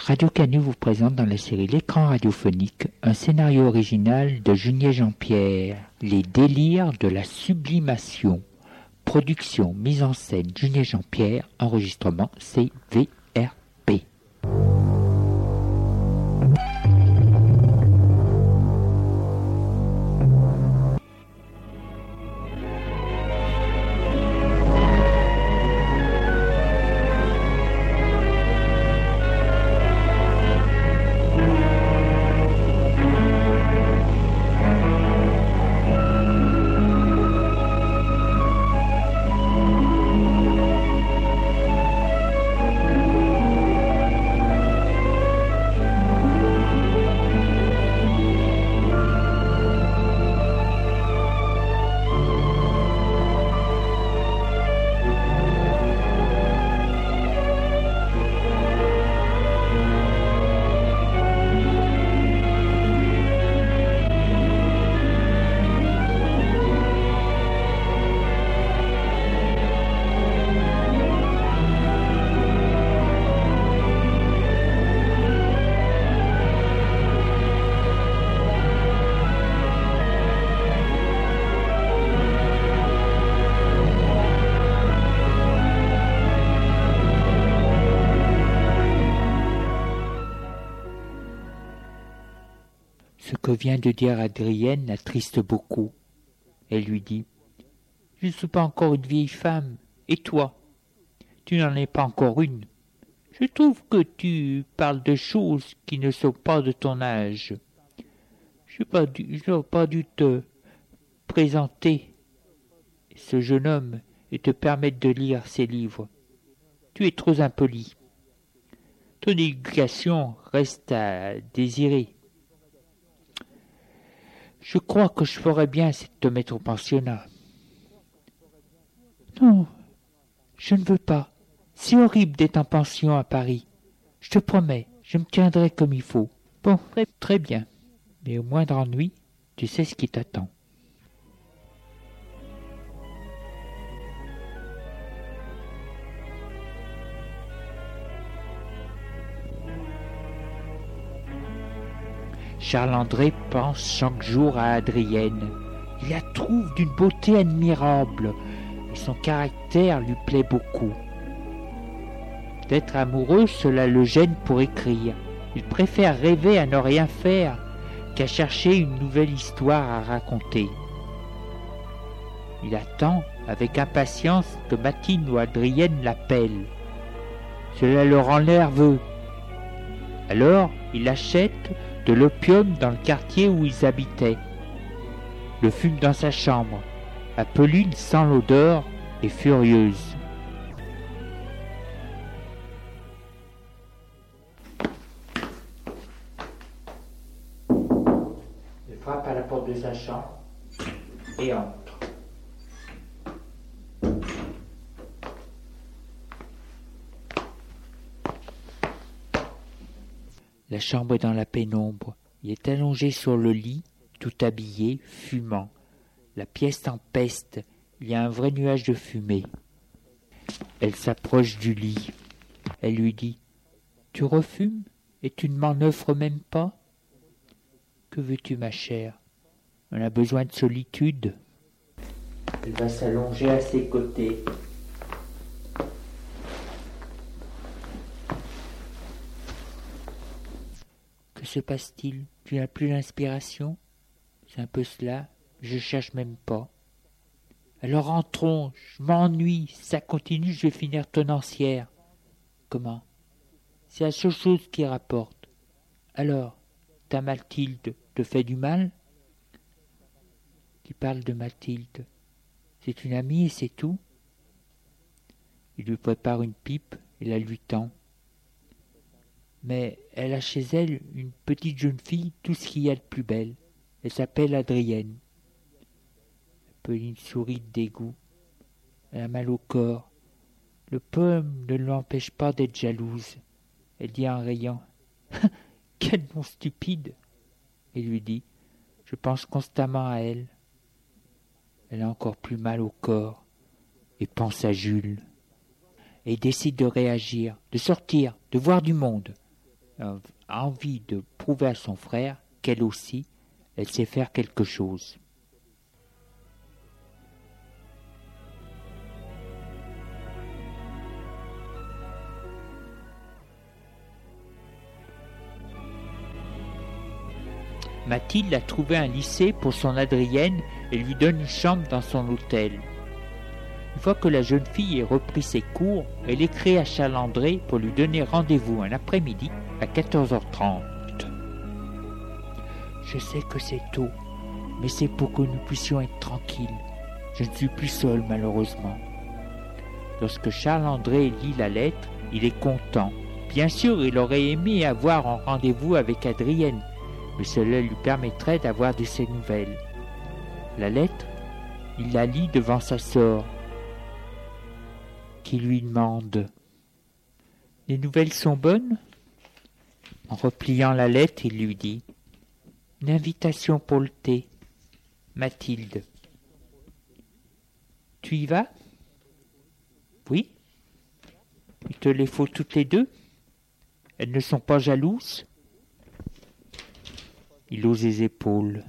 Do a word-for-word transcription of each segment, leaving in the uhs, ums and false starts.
Radio Canu vous présente dans la série L'écran radiophonique un scénario original de Junier Jean-Pierre, Les délires de la sublimation. Production, mise en scène Junier Jean-Pierre, enregistrement C V R P. Ce que vient de dire Adrienne l'attriste beaucoup. Elle lui dit « Je ne suis pas encore une vieille femme, et toi, tu n'en es pas encore une. Je trouve que tu parles de choses qui ne sont pas de ton âge. Je n'aurais pas, dû, pas dû te présenter ce jeune homme et te permettre de lire ses livres. Tu es trop impoli. Ton éducation reste à désirer. Je crois que je ferais bien, c'est de te mettre au pensionnat. » »« Non, je ne veux pas. C'est horrible d'être en pension à Paris. Je te promets, je me tiendrai comme il faut. Bon, très, très bien. Mais au moindre ennui, tu sais ce qui t'attend. » Charles-André pense chaque jour à Adrienne. Il la trouve d'une beauté admirable et son caractère lui plaît beaucoup. D'être amoureux, cela le gêne pour écrire. Il préfère rêver à ne rien faire qu'à chercher une nouvelle histoire à raconter. Il attend avec impatience que Mathilde ou Adrienne l'appellent. Cela le rend nerveux. Alors, il achète de l'opium dans le quartier où ils habitaient. Le fume dans sa chambre. Apolline sent l'odeur et furieuse. Il frappe à la porte de sa chambre et entre. La chambre est dans la pénombre. Il est allongé sur le lit, tout habillé, fumant. La pièce empeste. Il y a un vrai nuage de fumée. Elle s'approche du lit. Elle lui dit « Tu refumes et tu ne m'en offres même pas ? Que veux-tu, ma chère ? On a besoin de solitude. » Elle va s'allonger à ses côtés. Que se passe-t-il ? Tu n'as plus l'inspiration ? C'est un peu cela, je cherche même pas. Alors entrons, je m'ennuie, si ça continue, je vais finir tenancière. Comment ? C'est la seule chose qui rapporte. Alors, ta Mathilde te fait du mal ? Qui parle de Mathilde ? C'est une amie et c'est tout ? Il lui prépare une pipe et la lui tend. Mais elle a chez elle une petite jeune fille, tout ce qu'il y a de plus belle. Elle s'appelle Adrienne. Apolline sourit de dégoût. Elle a mal au corps. Le poème ne l'empêche pas d'être jalouse. Elle dit en riant « Quel nom stupide !» Et lui dit « Je pense constamment à elle. » Elle a encore plus mal au corps et pense à Jules. Et décide de réagir, de sortir, de voir du monde. a envie de prouver à son frère qu'elle aussi, elle sait faire quelque chose. Mathilde a trouvé un lycée pour son Adrienne et lui donne une chambre dans son hôtel. Une fois que la jeune fille ait repris ses cours, elle écrit à Charles-André pour lui donner rendez-vous un après-midi à quatorze heures trente. Je sais que c'est tôt, mais c'est pour que nous puissions être tranquilles. Je ne suis plus seul, malheureusement. Lorsque Charles-André lit la lettre, il est content. Bien sûr, il aurait aimé avoir un rendez-vous avec Adrienne, mais cela lui permettrait d'avoir de ses nouvelles. La lettre, il la lit devant sa sœur, qui lui demande « Les nouvelles sont bonnes ?» En repliant la lettre, il lui dit « Une invitation pour le thé. Mathilde. Tu y vas ? Oui ? Il te les faut toutes les deux ? Elles ne sont pas jalouses ? » Il hausse les épaules.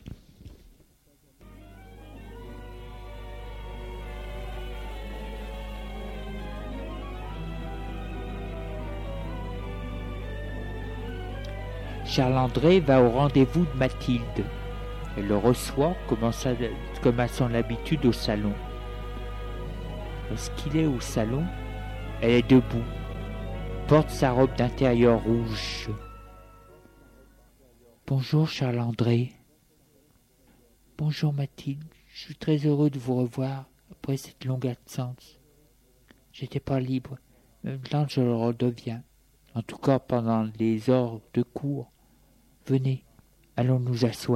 Charles-André va au rendez-vous de Mathilde. Elle le reçoit comme, sa, comme à son habitude au salon. Lorsqu'il est au salon, elle est debout, porte sa robe d'intérieur rouge. « Bonjour Charles-André. »« Bonjour Mathilde, je suis très heureux de vous revoir après cette longue absence. J'étais pas libre, mais maintenant je le redeviens, en tout cas pendant les heures de cours. Venez, allons nous asseoir. »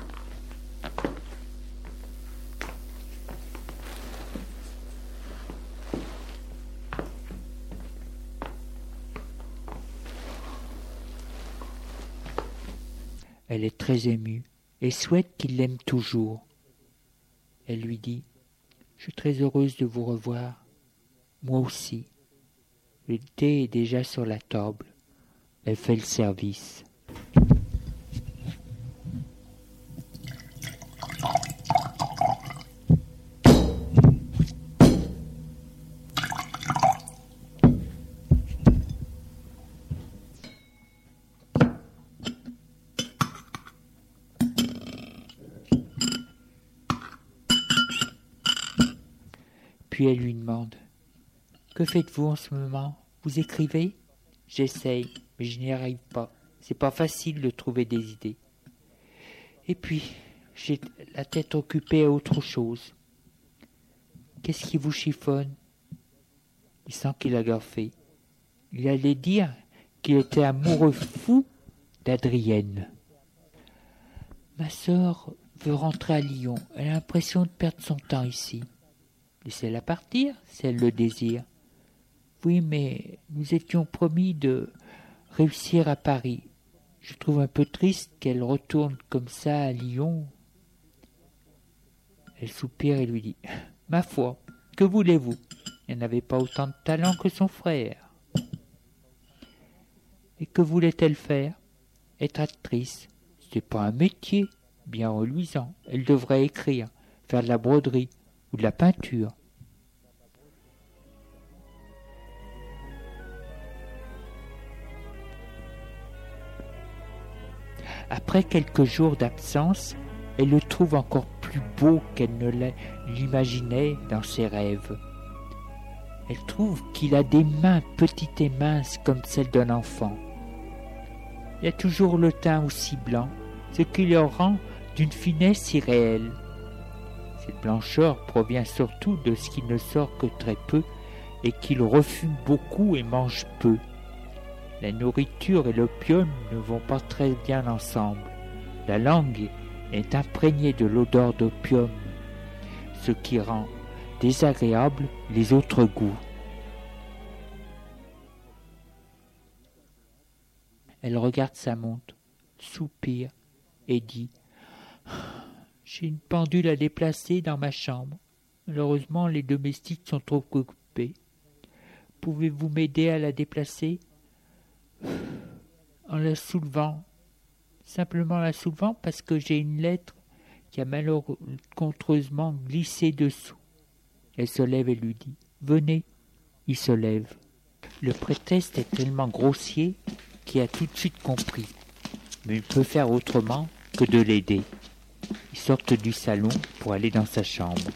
Elle est très émue et souhaite qu'il l'aime toujours. Elle lui dit « Je suis très heureuse de vous revoir. Moi aussi. » Le thé est déjà sur la table. Elle fait le service. Puis elle lui demande « Que faites-vous en ce moment ? Vous écrivez ? » ?»« J'essaye, mais je n'y arrive pas. C'est pas facile de trouver des idées. Et puis, j'ai la tête occupée à autre chose. Qu'est-ce qui vous chiffonne ?» Il sent qu'il a gaffé. Il allait dire qu'il était amoureux fou d'Adrienne. « Ma sœur veut rentrer à Lyon. Elle a l'impression de perdre son temps ici. » Laissez-la partir, si elle le désire. Oui, mais nous étions promis de réussir à Paris. Je trouve un peu triste qu'elle retourne comme ça à Lyon. Elle soupire et lui dit « Ma foi, que voulez-vous ? Elle n'avait pas autant de talent que son frère. » Et que voulait-elle faire ? Être actrice. C'est pas un métier bien reluisant. Elle devrait écrire, faire de la broderie ou de la peinture. Après quelques jours d'absence, elle le trouve encore plus beau qu'elle ne l'imaginait dans ses rêves. Elle trouve qu'il a des mains petites et minces comme celles d'un enfant. Il a toujours le teint aussi blanc, ce qui le rend d'une finesse irréelle. Cette blancheur provient surtout de ce qu'il ne sort que très peu et qu'il refume beaucoup et mange peu. La nourriture et l'opium ne vont pas très bien ensemble. La langue est imprégnée de l'odeur d'opium, ce qui rend désagréables les autres goûts. Elle regarde sa montre, soupire et dit « J'ai une pendule à déplacer dans ma chambre. Malheureusement, les domestiques sont trop occupés. Pouvez-vous m'aider à la déplacer ? en la soulevant, simplement la soulevant parce que j'ai une lettre qui a malencontreusement glissé dessous. Elle se lève et lui dit « Venez ». Il se lève. Le prétexte est tellement grossier qu'il a tout de suite compris. Mais il ne peut faire autrement que de l'aider. Ils sortent du salon pour aller dans sa chambre.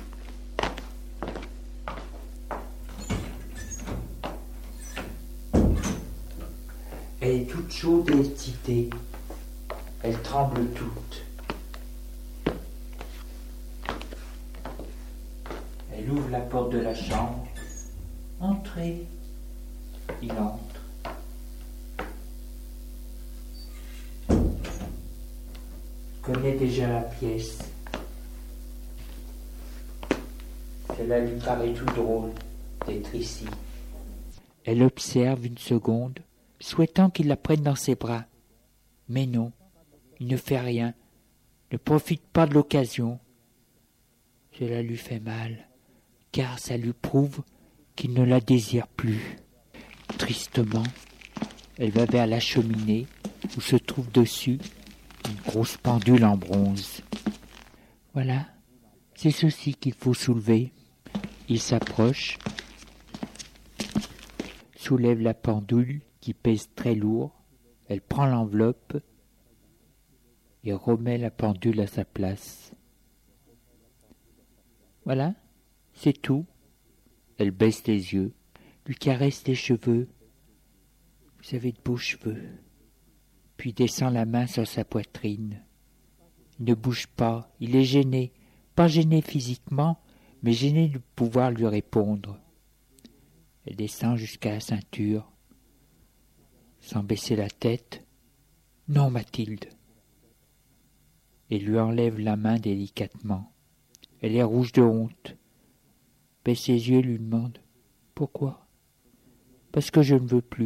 Elle est toute chaude et excitée. Elle tremble toute. Elle ouvre la porte de la chambre. Entrez. Il entre. Il connaît déjà la pièce. Cela lui paraît tout drôle d'être ici. Elle observe une seconde, souhaitant qu'il la prenne dans ses bras. Mais non, il ne fait rien, ne profite pas de l'occasion. Cela lui fait mal, car ça lui prouve qu'il ne la désire plus. Tristement, elle va vers la cheminée où se trouve dessus une grosse pendule en bronze. Voilà, c'est ceci qu'il faut soulever. Il s'approche, soulève la pendule qui pèse très lourd, elle prend l'enveloppe et remet la pendule à sa place. Voilà, c'est tout. Elle baisse les yeux, lui caresse les cheveux. Vous avez de beaux cheveux. Puis descend la main sur sa poitrine. Il ne bouge pas, il est gêné, pas gêné physiquement, mais gêné de pouvoir lui répondre. Elle descend jusqu'à la ceinture, sans baisser la tête. « Non, Mathilde !» Et lui enlève la main délicatement. Elle est rouge de honte. Baisse ses yeux et lui demande « Pourquoi ?»« Parce que je ne veux plus. »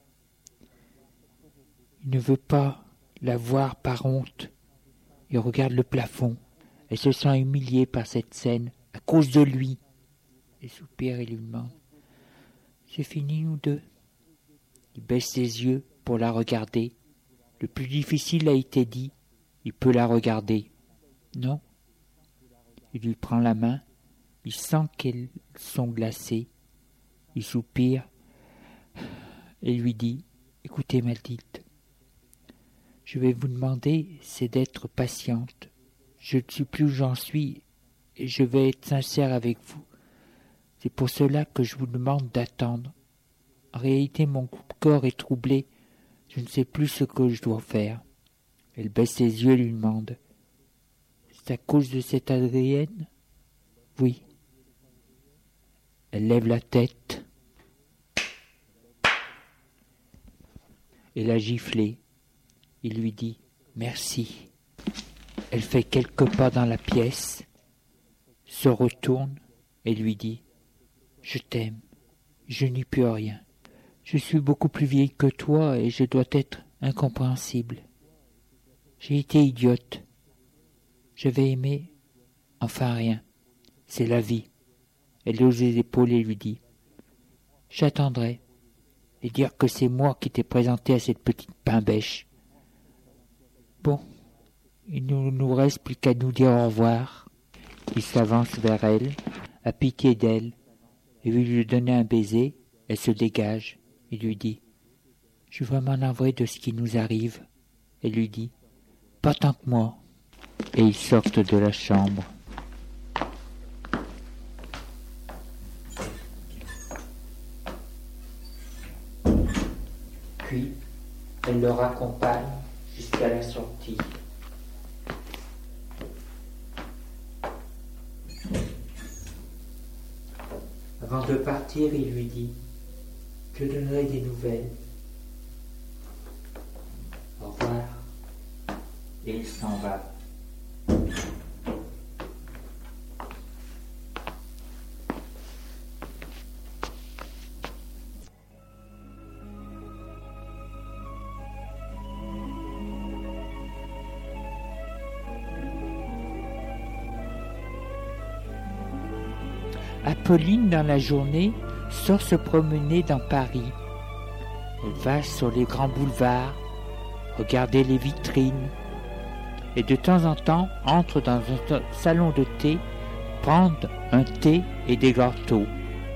Il ne veut pas la voir par honte. Il regarde le plafond. Elle se sent humiliée par cette scène, à cause de lui. Elle soupire et lui demande « C'est fini, nous deux ?» Il baisse ses yeux pour la regarder. Le plus difficile a été dit. Il peut la regarder. Non. Il lui prend la main. Il sent qu'elles sont glacées. Il soupire et lui dit « Écoutez, Mathilde, je vais vous demander, c'est d'être patiente. Je ne suis plus où j'en suis et je vais être sincère avec vous. C'est pour cela que je vous demande d'attendre. En réalité, mon corps est troublé. Je ne sais plus ce que je dois faire. » Elle baisse ses yeux et lui demande « C'est à cause de cette Adrienne ?»« Oui. » Elle lève la tête et l'a giflé. Il lui dit « Merci ». Elle fait quelques pas dans la pièce, se retourne et lui dit « Je t'aime, je n'y peux rien. Je suis beaucoup plus vieille que toi et je dois être incompréhensible. J'ai été idiote. J'avais aimé, enfin rien. C'est la vie. » Elle hausse les épaules et lui dit « J'attendrai et dire que c'est moi qui t'ai présenté à cette petite pain-bêche. Bon, il ne nous reste plus qu'à nous dire au revoir. » Il s'avance vers elle, à pitié d'elle, et veut lui donner un baiser. Elle se dégage et lui dit « Je suis vraiment navré de ce qui nous arrive. » Elle lui dit « Pas tant que moi. » Et ils sortent de la chambre. Puis, elle le raccompagne jusqu'à la sortie. Avant de partir, il lui dit « Je donnerai des nouvelles. Au revoir. » Et il s'en va. Apolline, dans la journée, sort se promener dans Paris. Elle va sur les grands boulevards, regarder les vitrines, et de temps en temps entre dans un salon de thé, prendre un thé et des gâteaux.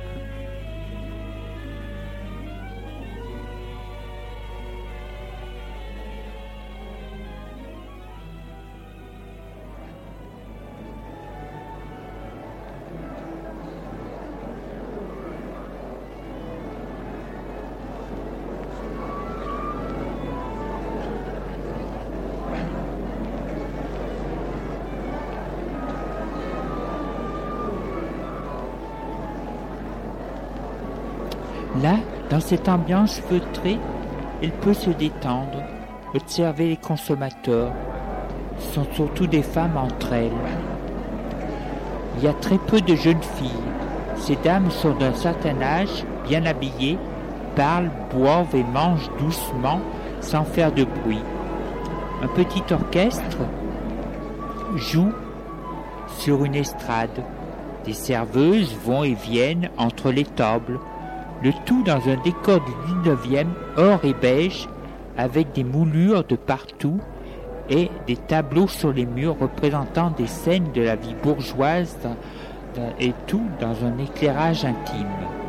Là, dans cette ambiance feutrée, elle peut se détendre, observer les consommateurs. Ce sont surtout des femmes entre elles. Il y a très peu de jeunes filles. Ces dames sont d'un certain âge, bien habillées, parlent, boivent et mangent doucement, sans faire de bruit. Un petit orchestre joue sur une estrade. Des serveuses vont et viennent entre les tables. Le tout dans un décor du dix-neuvième, or et beige, avec des moulures de partout et des tableaux sur les murs représentant des scènes de la vie bourgeoise et tout dans un éclairage intime.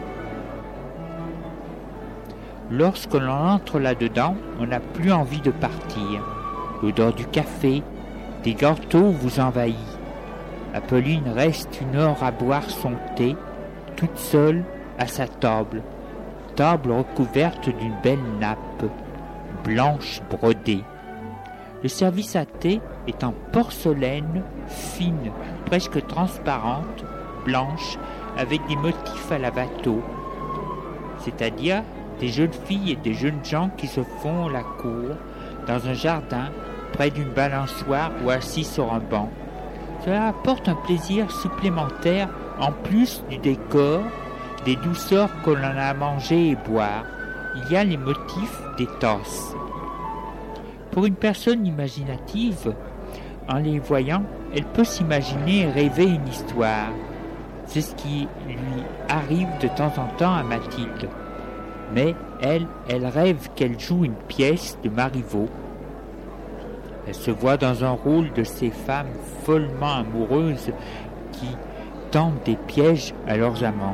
Lorsque l'on entre là-dedans, on n'a plus envie de partir. L'odeur du café, des gâteaux vous envahit. Apolline reste une heure à boire son thé, toute seule, à sa table, table recouverte d'une belle nappe, blanche brodée. Le service à thé est en porcelaine fine, presque transparente, blanche, avec des motifs à la Watteau, c'est-à-dire des jeunes filles et des jeunes gens qui se font la cour dans un jardin, près d'une balançoire ou assis sur un banc. Cela apporte un plaisir supplémentaire en plus du décor, des douceurs que l'on a à manger et boire. Il y a les motifs des tasses. Pour une personne imaginative, en les voyant, elle peut s'imaginer et rêver une histoire. C'est ce qui lui arrive de temps en temps à Mathilde. Mais elle, elle rêve qu'elle joue une pièce de Marivaux. Elle se voit dans un rôle de ces femmes follement amoureuses qui tendent des pièges à leurs amants.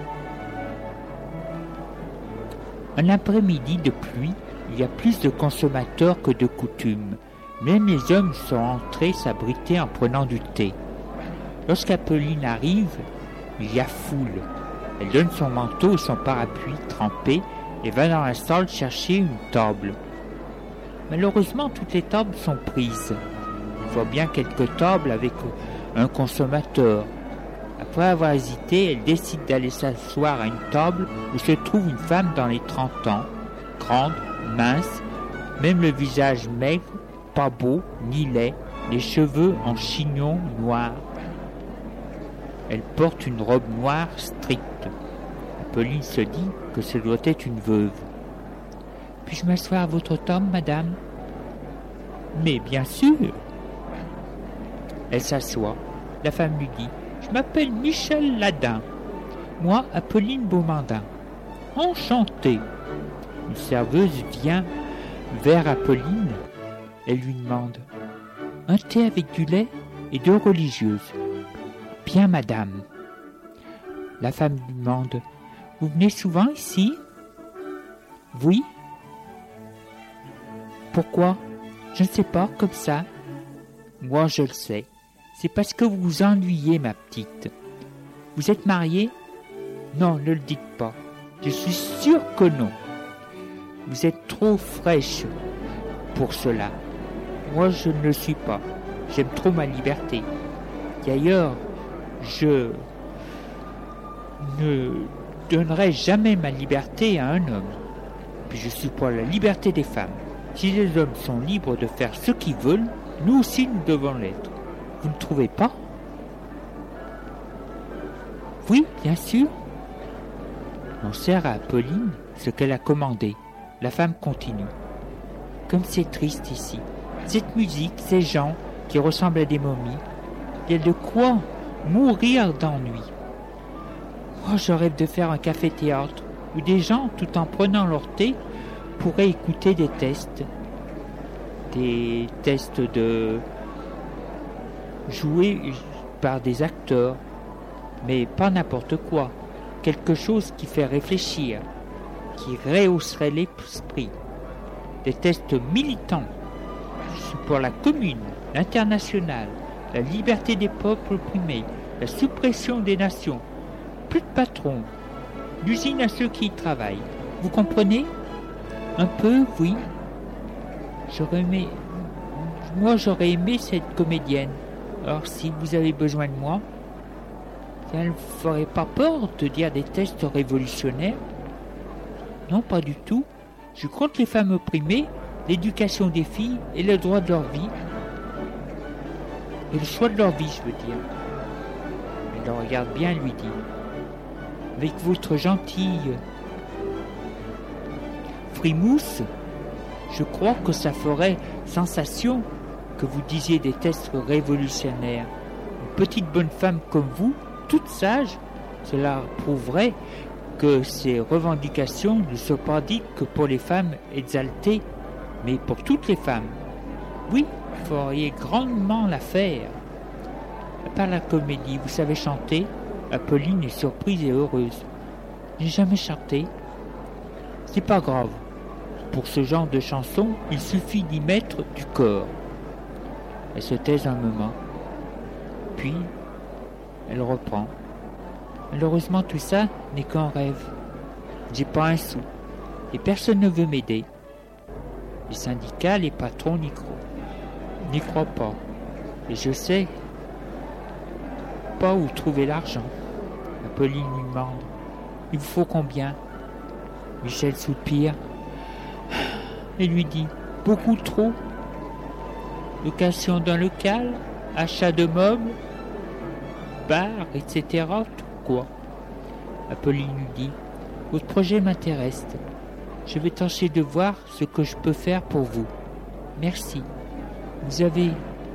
Un après-midi de pluie, il y a plus de consommateurs que de coutume. Même les hommes sont entrés s'abriter en prenant du thé. Lorsqu'Apolline arrive, il y a foule. Elle donne son manteau et son parapluie trempé et va dans la salle chercher une table. Malheureusement, toutes les tables sont prises. Il voit bien quelques tables avec un consommateur. Après avoir hésité, elle décide d'aller s'asseoir à une table où se trouve une femme dans les trente ans, grande, mince, même le visage maigre, pas beau, ni laid, les cheveux en chignon noir. Elle porte une robe noire stricte. Apolline se dit que ce doit être une veuve. « Puis-je m'asseoir à votre table, madame ?»« Mais bien sûr !» Elle s'assoit. La femme lui dit « Je m'appelle Michel Ladin. Moi, Apolline Beaumandin. Enchantée. » Une serveuse vient vers Apolline. Elle lui demande « Un thé avec du lait et deux religieuses. »« Bien, madame. » La femme lui demande « Vous venez souvent ici ?»« Oui. »« Pourquoi ? Je ne sais pas, comme ça. »« Moi, je le sais. C'est parce que vous vous ennuyez, ma petite. Vous êtes mariée ? Non, ne le dites pas. Je suis sûre que non. Vous êtes trop fraîche pour cela. Moi, je ne le suis pas. J'aime trop ma liberté. D'ailleurs, je ne donnerai jamais ma liberté à un homme. Puis je suis pour la liberté des femmes. Si les hommes sont libres de faire ce qu'ils veulent, nous aussi nous devons l'être. Vous ne trouvez pas ? Oui, bien sûr. On sert à Apolline ce qu'elle a commandé. La femme continue. Comme c'est triste ici. Cette musique, ces gens qui ressemblent à des momies. Il y a de quoi mourir d'ennui. Oh, je rêve de faire un café-théâtre où des gens, tout en prenant leur thé, pourraient écouter des tests. Des tests de joués par des acteurs, mais pas n'importe quoi. Quelque chose qui fait réfléchir, qui rehausserait l'esprit. Des tests militants pour la commune, l'international, la liberté des peuples opprimés, la suppression des nations. Plus de patrons, l'usine à ceux qui y travaillent. Vous comprenez? Un peu, oui. J'aurais aimé... Moi, j'aurais aimé cette comédienne. Alors, si vous avez besoin de moi, ça ne ferait pas peur de dire des tests révolutionnaires? Non, pas du tout. Je compte les femmes opprimées, l'éducation des filles et le droit de leur vie. Et le choix de leur vie, je veux dire. Elle le regarde bien, lui dit. Avec votre gentille frimousse, je crois que ça ferait sensation que vous disiez des tests révolutionnaires. Une petite bonne femme comme vous, toute sage, cela prouverait que ces revendications ne sont pas dites que pour les femmes exaltées, mais pour toutes les femmes. Oui, vous feriez grandement l'affaire. Par la comédie, vous savez chanter? Apolline est surprise et heureuse. J'ai jamais chanté. C'est pas grave. Pour ce genre de chanson, il suffit d'y mettre du corps. Elle se taise un moment. Puis, elle reprend. Malheureusement, tout ça n'est qu'un rêve. J'ai pas un sou. Et personne ne veut m'aider. Les syndicats, les patrons n'y croient. N'y croient pas. Et je sais pas où trouver l'argent. Apolline lui demande. Il vous faut combien? Michel soupire et lui dit. Beaucoup trop. Location d'un local, achat de meubles, bar, et cetera. Tout quoi. Apolline lui dit. Votre projet m'intéresse. Je vais tâcher de voir ce que je peux faire pour vous. Merci. Vous avez...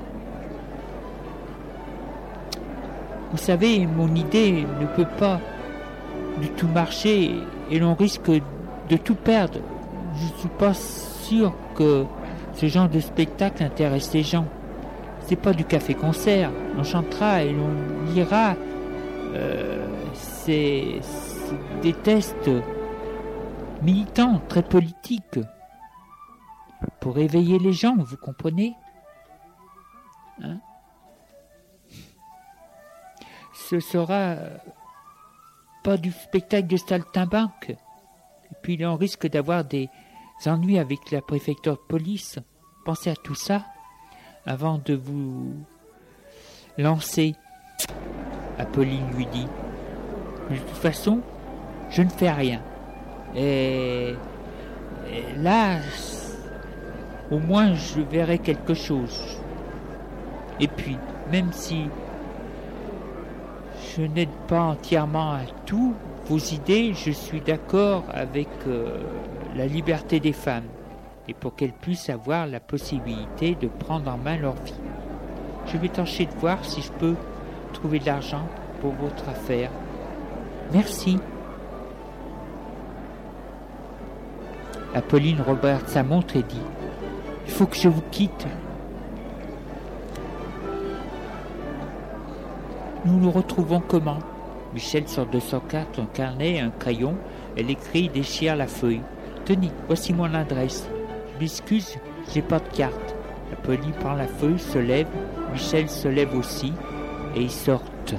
Vous savez, mon idée ne peut pas du tout marcher et l'on risque de tout perdre. Je ne suis pas sûr que ce genre de spectacle intéresse les gens. C'est pas du café-concert. On chantera et l'on lira. Euh, c'est, c'est des tests militants, très politiques. Pour éveiller les gens, vous comprenez? Hein? Ce sera pas du spectacle de saltimbanque. Et puis on risque d'avoir des ennuis avec la préfecture de police. Pensez à tout ça avant de vous lancer. Apolline lui dit. De toute façon, je ne fais rien. Et, et là, au moins je verrai quelque chose. Et puis, même si je n'aide pas entièrement à tout vos idées, je suis d'accord avec euh, la liberté des femmes et pour qu'elles puissent avoir la possibilité de prendre en main leur vie. Je vais tâcher de voir si je peux trouver de l'argent pour votre affaire. Merci. Apolline regarde sa montre et dit « Il faut que je vous quitte. » Nous nous retrouvons comment? Michel sort de son carte un carnet et un crayon. Elle écrit et déchire la feuille. Tenez, voici mon adresse. Je m'excuse, j'ai pas de carte. Apolline prend la feuille, se lève. Michel se lève aussi et ils sortent.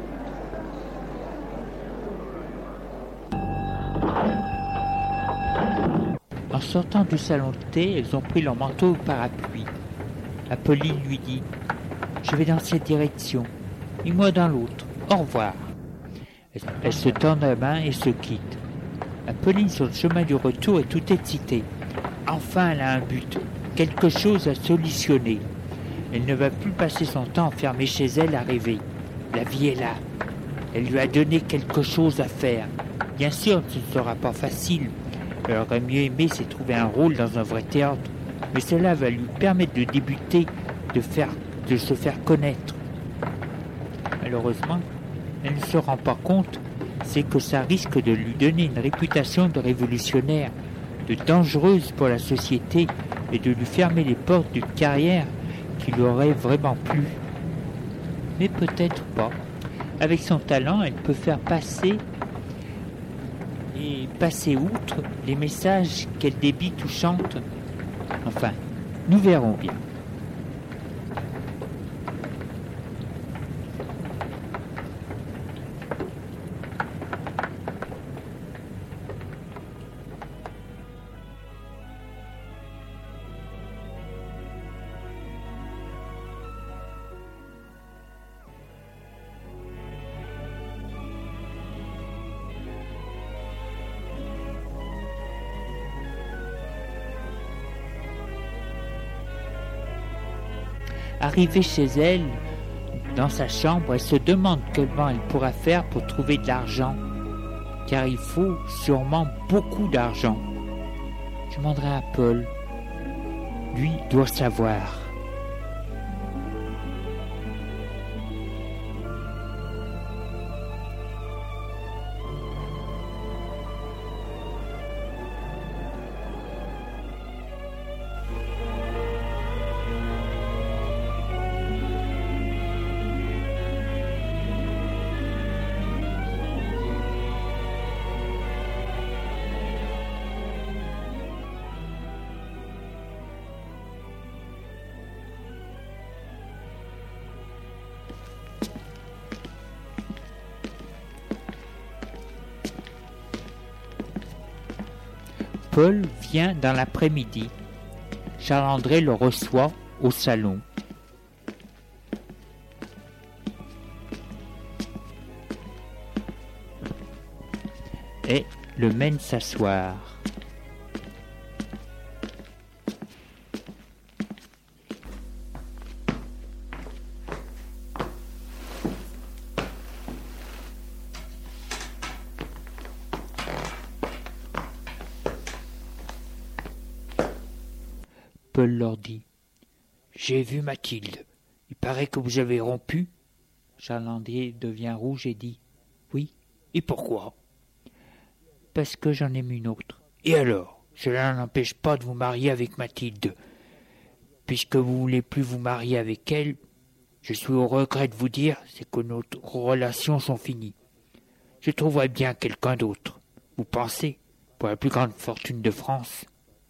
En sortant du salon de thé, elles ont pris leur manteau au parapluie. Apolline lui dit « Je vais dans cette direction. Et moi dans l'autre. Au revoir. » Elle se tend la main et se quitte. Apolline, sur le chemin du retour, est tout excitée. Enfin, elle a un but, quelque chose à solutionner. Elle ne va plus passer son temps enfermée chez elle à rêver. La vie est là. Elle lui a donné quelque chose à faire. Bien sûr, ce ne sera pas facile. Elle aurait mieux aimé c'est trouver un rôle dans un vrai théâtre. Mais cela va lui permettre de débuter, de, faire, de se faire connaître. Malheureusement, elle ne se rend pas compte c'est que ça risque de lui donner une réputation de révolutionnaire, de dangereuse pour la société et de lui fermer les portes d'une carrière qui lui aurait vraiment plu. Mais peut-être pas. Avec son talent, elle peut faire passer et passer outre les messages qu'elle débite ou chante. Enfin, nous verrons bien. Arrivée chez elle, dans sa chambre, elle se demande comment elle pourra faire pour trouver de l'argent, car il faut sûrement beaucoup d'argent. Je demanderai à Paul. Lui doit savoir. Paul vient dans l'après-midi. Charles-André le reçoit au salon. Et le mène s'asseoir. Paul leur dit « J'ai vu Mathilde. Il paraît que vous avez rompu ?» Charles-André devient rouge et dit « Oui. Et pourquoi ?»« Parce que j'en aime une autre. »« Et alors, cela n'empêche pas de vous marier avec Mathilde. Puisque vous voulez plus vous marier avec elle, je suis au regret de vous dire, c'est que nos relations sont finies. Je trouverai bien quelqu'un d'autre. Vous pensez, pour la plus grande fortune de France.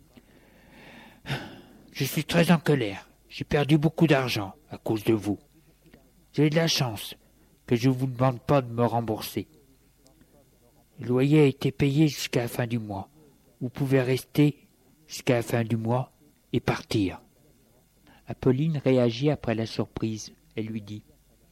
Je suis très en colère. J'ai perdu beaucoup d'argent à cause de vous. J'ai de la chance que je ne vous demande pas de me rembourser. Le loyer a été payé jusqu'à la fin du mois. Vous pouvez rester jusqu'à la fin du mois et partir. » Apolline réagit après la surprise. Elle lui dit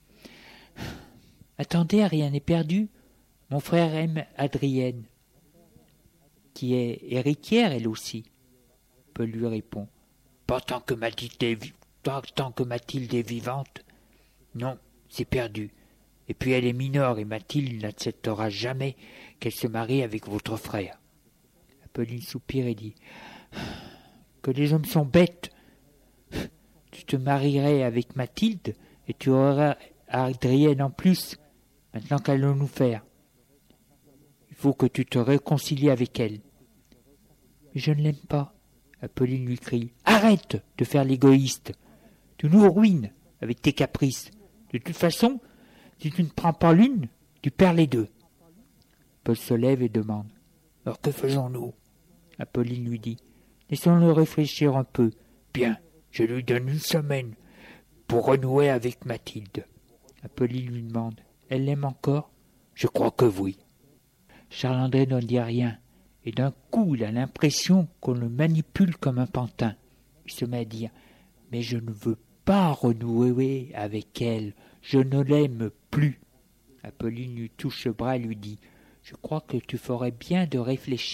« Attendez, rien n'est perdu. Mon frère aime Adrienne, qui est héritière elle aussi. » Paul lui répond « Pas tant que Mathilde est, vi- tant que Mathilde est vivante. Non, c'est perdu. Et puis elle est mineure et Mathilde n'acceptera jamais qu'elle se marie avec votre frère. » Apolline soupire et dit « Que les hommes sont bêtes. Tu te marierais avec Mathilde et tu auras Adrienne en plus. Maintenant qu'allons-nous faire? Il faut que tu te réconcilies avec elle. » « Mais je ne l'aime pas. » Apolline lui crie « Arrête de faire l'égoïste. Tu nous ruines avec tes caprices. De toute façon, si tu ne prends pas l'une, tu perds les deux. » Paul se lève et demande « Alors que faisons-nous » Apolline lui dit « Laissons-le réfléchir un peu. Bien, je lui donne une semaine pour renouer avec Mathilde. » Apolline lui demande « Elle l'aime encore ?»« Je crois que oui. » Charles-André ne dit rien. Et d'un coup, il a l'impression qu'on le manipule comme un pantin. Il se met à dire « Mais je ne veux pas renouer avec elle, je ne l'aime plus. » Apolline lui touche le bras et lui dit « Je crois que tu ferais bien de réfléchir. »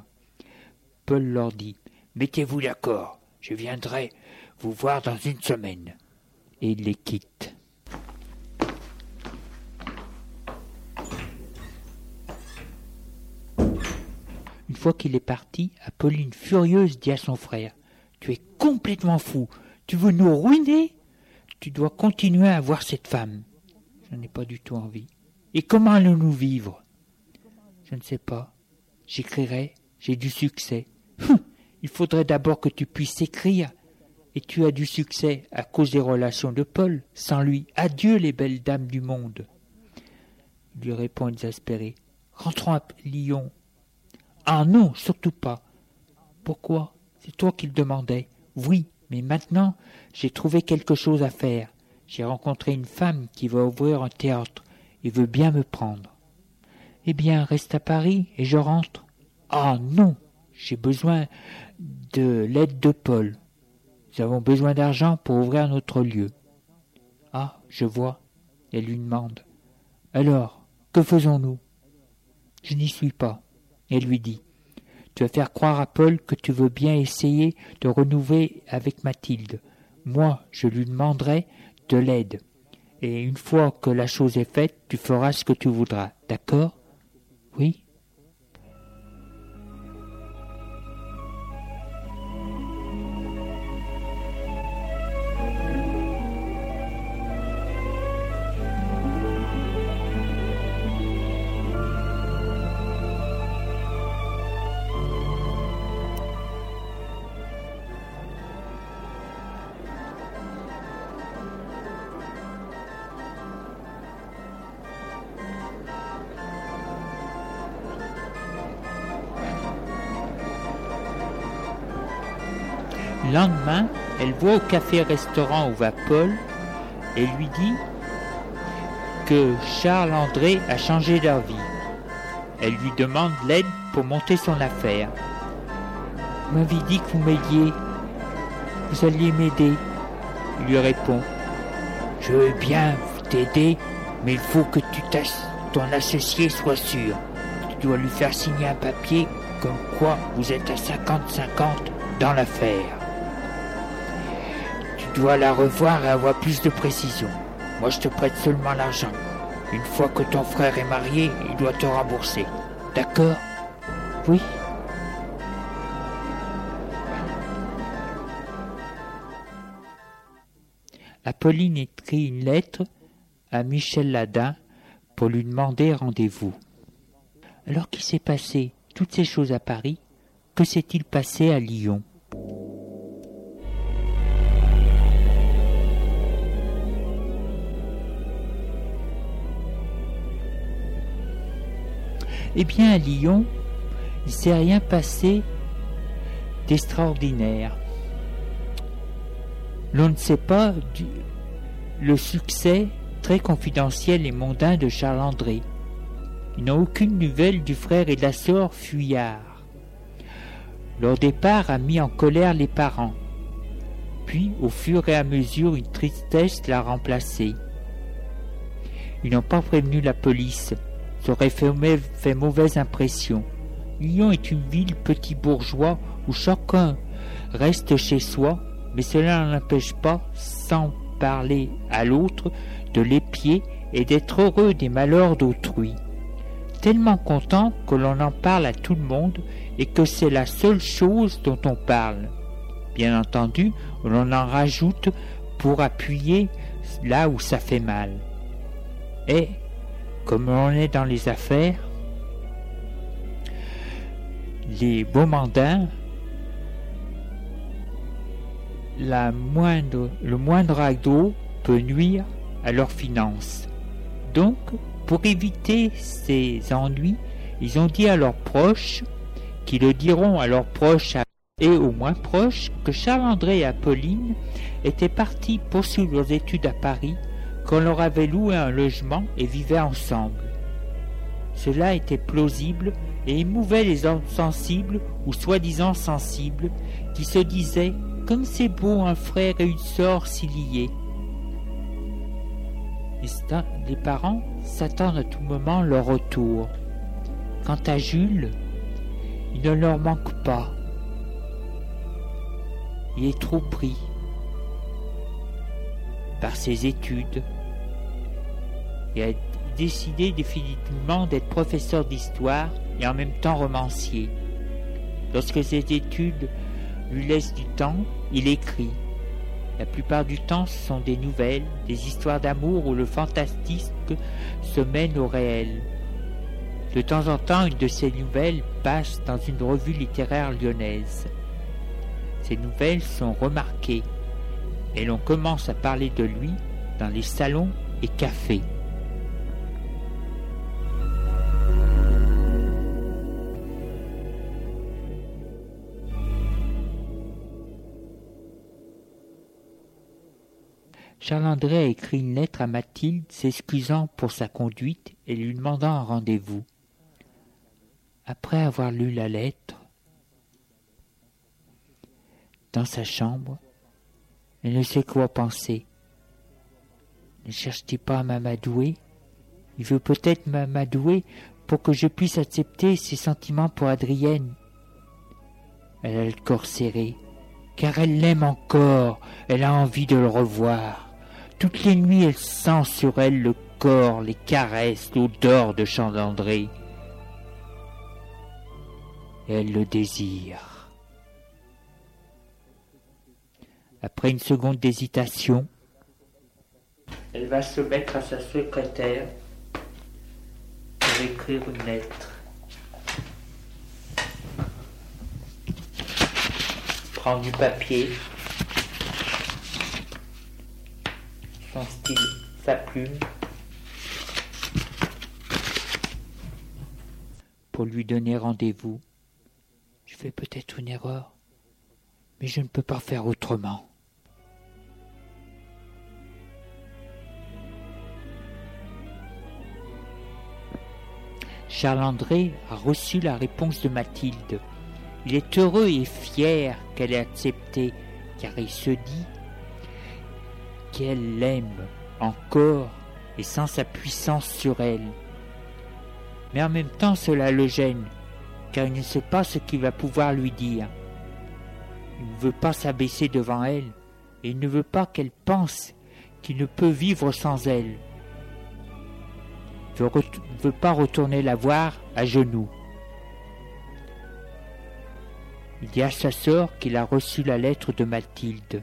Paul leur dit « Mettez-vous d'accord, je viendrai vous voir dans une semaine. » Et il les quitte. Une fois qu'il est parti, Apolline, furieuse, dit à son frère « Tu es complètement fou. Tu veux nous ruiner? Tu dois continuer à voir cette femme. » « Je n'ai pas du tout envie. »« Et comment allons-nous vivre ?» Je ne sais pas. J'écrirai, j'ai du succès. Hum, il faudrait d'abord que tu puisses écrire. Et tu as du succès à cause des relations de Paul. Sans lui, adieu les belles dames du monde. Il lui répond exaspéré. Rentrons à Lyon. Ah non, surtout pas. Pourquoi? C'est toi qui le demandais. Oui, mais maintenant, j'ai trouvé quelque chose à faire. J'ai rencontré une femme qui va ouvrir un théâtre et veut bien me prendre. Eh bien, reste à Paris et je rentre. Ah non, j'ai besoin de l'aide de Paul. Nous avons besoin d'argent pour ouvrir notre lieu. Ah, je vois. Elle lui demande. Alors, que faisons-nous? Je n'y suis pas. Elle lui dit. Tu vas faire croire à Paul que tu veux bien essayer de renouer avec Mathilde. Moi, je lui demanderai de l'aide. Et une fois que la chose est faite, tu feras ce que tu voudras. D'accord? Oui? Le lendemain, elle voit au café-restaurant où va Paul et lui dit que Charles-André a changé leur vie. Elle lui demande l'aide pour monter son affaire. « Vous m'avez dit que vous m'aidiez. Vous alliez m'aider. » Il lui répond. « Je veux bien t'aider, mais il faut que tu ton associé soit sûr. Tu dois lui faire signer un papier comme quoi vous êtes à cinquante cinquante dans l'affaire. Tu dois la revoir et avoir plus de précision. Moi, je te prête seulement l'argent. Une fois que ton frère est marié, il doit te rembourser. D'accord? Oui. Apolline écrit une lettre à Michel Ladin pour lui demander rendez-vous. Alors qu'il s'est passé toutes ces choses à Paris, que s'est-il passé à Lyon? Eh bien, à Lyon, il ne s'est rien passé d'extraordinaire. L'on ne sait pas du, le succès très confidentiel et mondain de Charles-André. Ils n'ont aucune nouvelle du frère et de la sœur Fuyard. Leur départ a mis en colère les parents. Puis, au fur et à mesure, une tristesse l'a remplacé. Ils n'ont pas prévenu la police. Ça aurait fait, fait mauvaise impression. Lyon est une ville petit bourgeois où chacun reste chez soi, mais cela n'empêche pas, sans parler à l'autre, de l'épier et d'être heureux des malheurs d'autrui. Tellement content que l'on en parle à tout le monde et que c'est la seule chose dont on parle. Bien entendu, l'on en rajoute pour appuyer là où ça fait mal. Et comme on est dans les affaires, les Beaumandins, la moindre, le moindre ado peut nuire à leurs finances. Donc, pour éviter ces ennuis, ils ont dit à leurs proches, qui le diront à leurs proches et aux moins proches, que Charles-André et Apolline étaient partis poursuivre leurs études à Paris, qu'on leur avait loué un logement et vivaient ensemble. Cela était plausible et émouvait les hommes sensibles ou soi-disant sensibles qui se disaient « comme c'est beau un frère et une sœur s'y lier ». Les parents s'attendent à tout moment leur retour. Quant à Jules, il ne leur manque pas. Il est trop pris par ses études et a décidé définitivement d'être professeur d'histoire et en même temps romancier. Lorsque ses études lui laissent du temps, il écrit. La plupart du temps, ce sont des nouvelles, des histoires d'amour où le fantastique se mène au réel. De temps en temps, une de ces nouvelles passe dans une revue littéraire lyonnaise. Ces nouvelles sont remarquées et l'on commence à parler de lui dans les salons et cafés. Charles-André a écrit une lettre à Mathilde s'excusant pour sa conduite et lui demandant un rendez-vous. Après avoir lu la lettre, dans sa chambre, elle ne sait quoi penser. Ne cherche-t-il pas à m'amadouer? Il veut peut-être m'amadouer pour que je puisse accepter ses sentiments pour Adrienne. Elle a le corps serré, car elle l'aime encore, elle a envie de le revoir. Toutes les nuits, elle sent sur elle le corps, les caresses, l'odeur de Charles-André. Et elle le désire. Après une seconde d'hésitation, elle va se mettre à sa secrétaire pour écrire une lettre. Prend du papier, son stylo, sa plume, pour lui donner rendez-vous. Je fais peut-être une erreur, mais je ne peux pas faire autrement. Charles-André a reçu la réponse de Mathilde. Il est heureux et fier qu'elle ait accepté, car il se dit qu'elle l'aime encore et sent sa puissance sur elle. Mais en même temps, cela le gêne, car il ne sait pas ce qu'il va pouvoir lui dire. Il ne veut pas s'abaisser devant elle, et il ne veut pas qu'elle pense qu'il ne peut vivre sans elle. Il ne veut, veut pas retourner la voir à genoux. Il dit à sa sœur qu'il a reçu la lettre de Mathilde.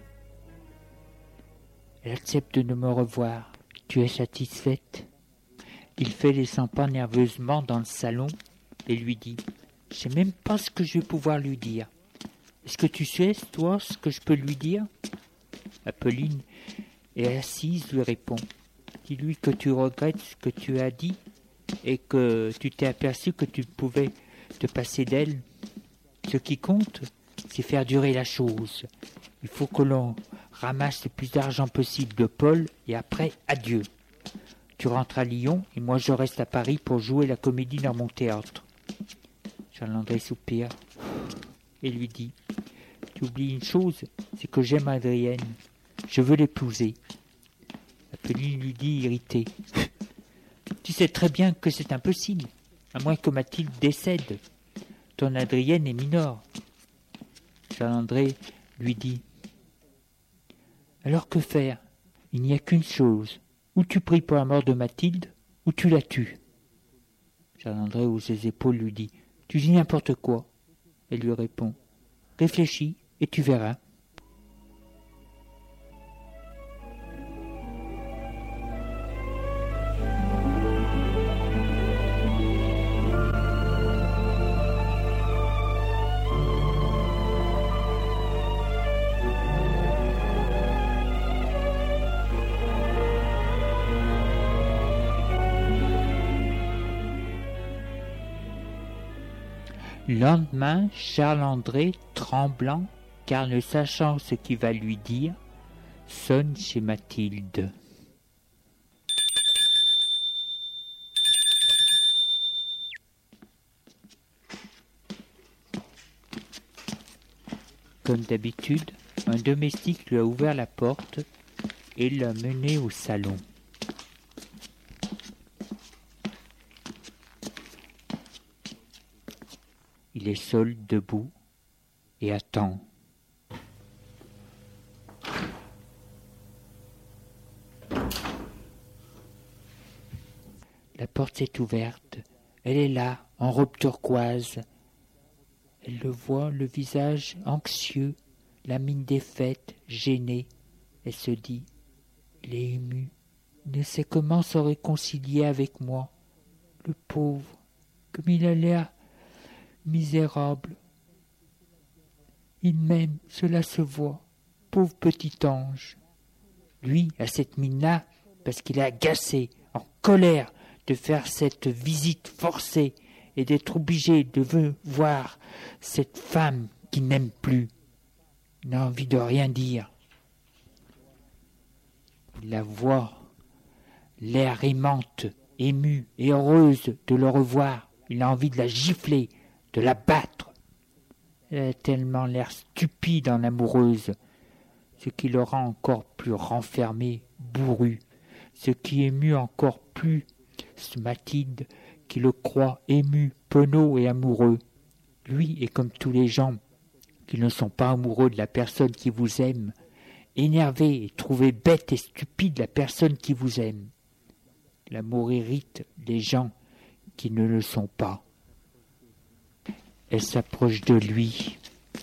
Elle accepte de me revoir. Tu es satisfaite? Il fait les cent pas nerveusement dans le salon et lui dit « Je ne sais même pas ce que je vais pouvoir lui dire. Est-ce que tu sais, toi, ce que je peux lui dire ?» Apolline est assise, lui répond « Dis-lui que tu regrettes ce que tu as dit et que tu t'es aperçu que tu pouvais te passer d'elle. Ce qui compte, c'est faire durer la chose. Il faut que l'on ramasse le plus d'argent possible de Paul et après, adieu. Tu rentres à Lyon et moi je reste à Paris pour jouer la comédie dans mon théâtre. » Charles-André soupire et lui dit « Tu oublies une chose, c'est que j'aime Adrienne. Je veux l'épouser. » Apolline lui dit irrité « Tu sais très bien que c'est impossible, à moins que Mathilde décède. Ton Adrienne est mineure. » Charles-André lui dit « Alors que faire? Il n'y a qu'une chose. Ou tu pries pour la mort de Mathilde, ou tu la tues. » Charles-André hausse ses épaules lui dit « Tu dis n'importe quoi. » Elle lui répond « Réfléchis et tu verras. » Le lendemain, Charles-André, tremblant, car ne sachant ce qu'il va lui dire, sonne chez Mathilde. Comme d'habitude, un domestique lui a ouvert la porte et l'a mené au salon. Il est seul debout et attend. La porte s'est ouverte. Elle est là, en robe turquoise. Elle le voit, le visage anxieux, la mine défaite, gênée. Elle se dit, il est ému. Il ne sait comment se réconcilier avec moi. Le pauvre. comme il a l'air misérable. Il m'aime, cela se voit, pauvre petit ange. Lui, à cette mine-là, parce qu'il est agacé, en colère, de faire cette visite forcée et d'être obligé de voir cette femme qu'il n'aime plus. Il n'a envie de rien dire. Il la voit, l'air aimante, émue et heureuse de le revoir. Il a envie de la gifler, de la battre. Elle a tellement l'air stupide en amoureuse, ce qui le rend encore plus renfermé, bourru, ce qui émue encore plus Mathilde, qui le croit ému, penaud et amoureux. Lui est comme tous les gens qui ne sont pas amoureux de la personne qui vous aime, énervé et trouvé bête et stupide la personne qui vous aime. L'amour irrite les gens qui ne le sont pas. Elle s'approche de lui.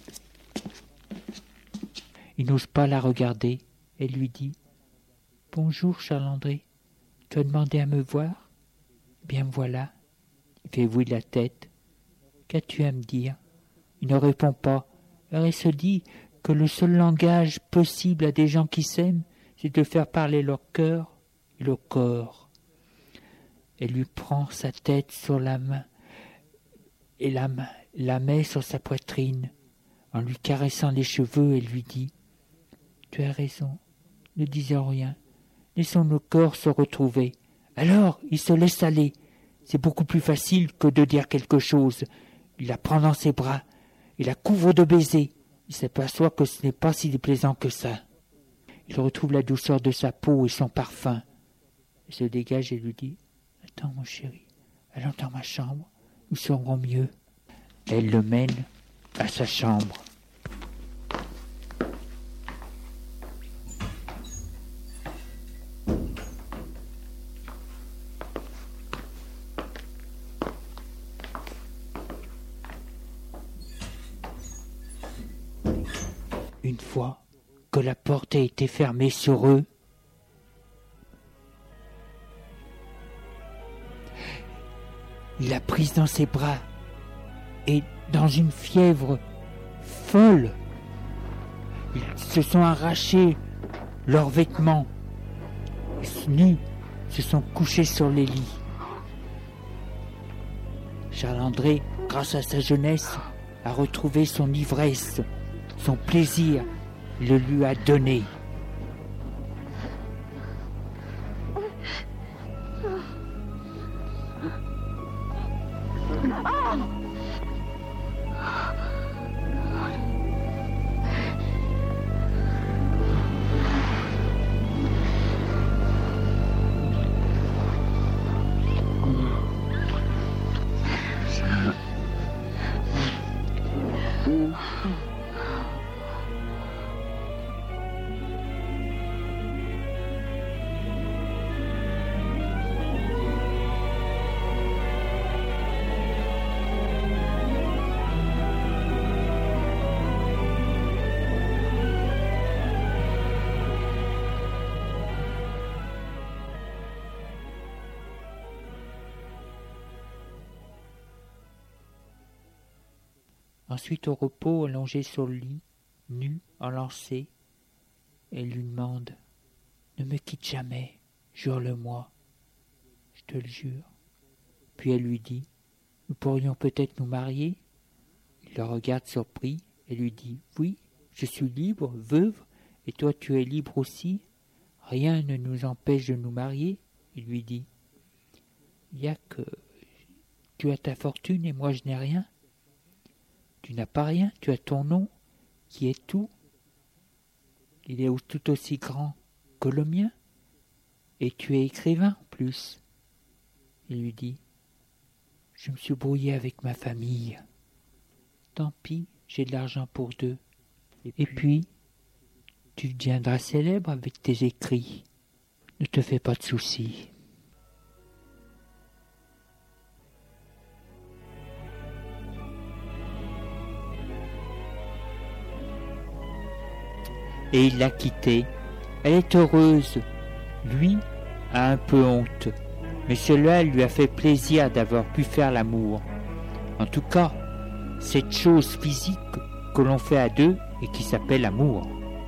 Il n'ose pas la regarder. Elle lui dit « Bonjour, Charles-André, tu as demandé à me voir ? Bien voilà. » Il fait oui de la tête. « Qu'as-tu à me dire ?» Il ne répond pas. Alors elle se dit que le seul langage possible à des gens qui s'aiment, c'est de faire parler leur cœur et le corps. Elle lui prend sa tête sur la main et la, main, la met sur sa poitrine. En lui caressant les cheveux, elle lui dit « Tu as raison, ne disons rien. Laissons nos corps se retrouver. » Alors, il se laisse aller. C'est beaucoup plus facile que de dire quelque chose. Il la prend dans ses bras. Il la couvre de baisers. Il s'aperçoit que ce n'est pas si déplaisant que ça. Il retrouve la douceur de sa peau et son parfum. Il se dégage et lui dit « Attends, mon chéri, allons dans ma chambre. Nous serons mieux. » Elle le mène à sa chambre. Une fois que la porte a été fermée sur eux, il l'a prise dans ses bras et, dans une fièvre folle, ils se sont arrachés leurs vêtements et, nus, se sont couchés sur les lits. Charles-André, grâce à sa jeunesse, a retrouvé son ivresse. Son plaisir le lui a donné. Ensuite, au repos, allongé sur le lit, nu, enlancé, elle lui demande « Ne me quitte jamais, jure-le-moi, je te le jure. » Puis elle lui dit « Nous pourrions peut-être nous marier ?» Il le regarde surpris et lui dit « Oui, je suis libre, veuve, et toi tu es libre aussi. Rien ne nous empêche de nous marier. » Il lui dit « Il y a que tu as ta fortune et moi je n'ai rien. Tu n'as pas rien, tu as ton nom, qui est tout. Il est tout aussi grand que le mien, et tu es écrivain en plus. » Il lui dit « Je me suis brouillé avec ma famille. Tant pis, j'ai de l'argent pour deux. Et puis, tu deviendras célèbre avec tes écrits. Ne te fais pas de soucis. » Et il l'a quittée. Elle est heureuse. Lui a un peu honte. mais cela lui a fait plaisir d'avoir pu faire l'amour. En tout cas, cette chose physique que l'on fait à deux et qui s'appelle amour.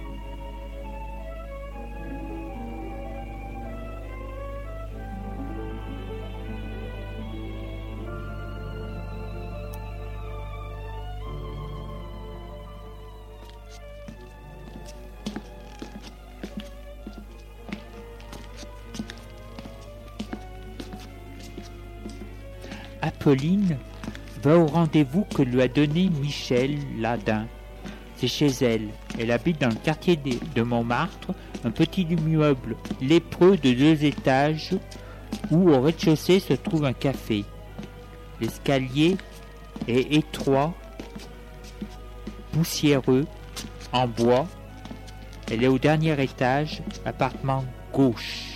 Apolline va au rendez-vous que lui a donné Michel Ladin. C'est chez elle. Elle habite dans le quartier de Montmartre, un petit immeuble lépreux de deux étages où au rez-de-chaussée se trouve un café. L'escalier est étroit, poussiéreux, en bois. Elle est au dernier étage, appartement gauche.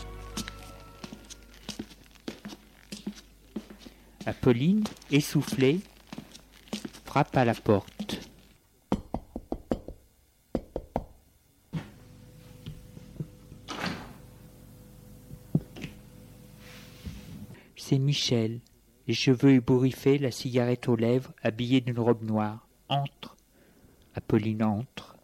Apolline, essoufflée, frappe à la porte. C'est Michel, les cheveux ébouriffés, la cigarette aux lèvres, habillé d'une robe noire. Entre. Apolline entre.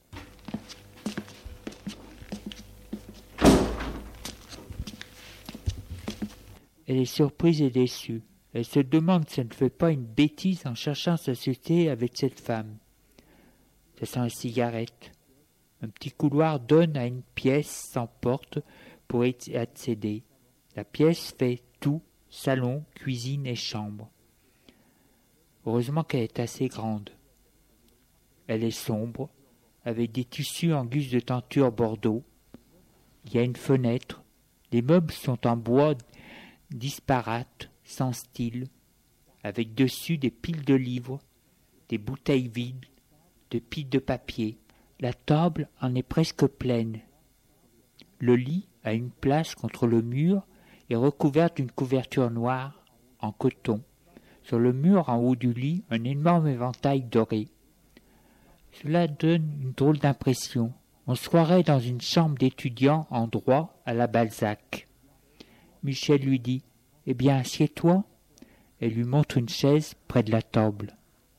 Elle est surprise et déçue. Elle se demande si elle ne fait pas une bêtise en cherchant à s'associer avec cette femme. Ça sent la cigarette. Un petit couloir donne à une pièce sans porte pour y accéder. La pièce fait tout, salon, cuisine et chambre. Heureusement qu'elle est assez grande. Elle est sombre, avec des tissus en guise de tenture bordeaux. Il y a une fenêtre. Les meubles sont en bois disparates, sans style, avec dessus des piles de livres, des bouteilles vides, de piles de papier. La table en est presque pleine. Le lit a une place contre le mur et recouvert d'une couverture noire en coton. Sur le mur en haut du lit, un énorme éventail doré. Cela donne une drôle d'impression. On se croirait dans une chambre d'étudiant en droit à la Balzac. Michel lui dit « Eh bien, assieds-toi » et lui montre une chaise près de la table.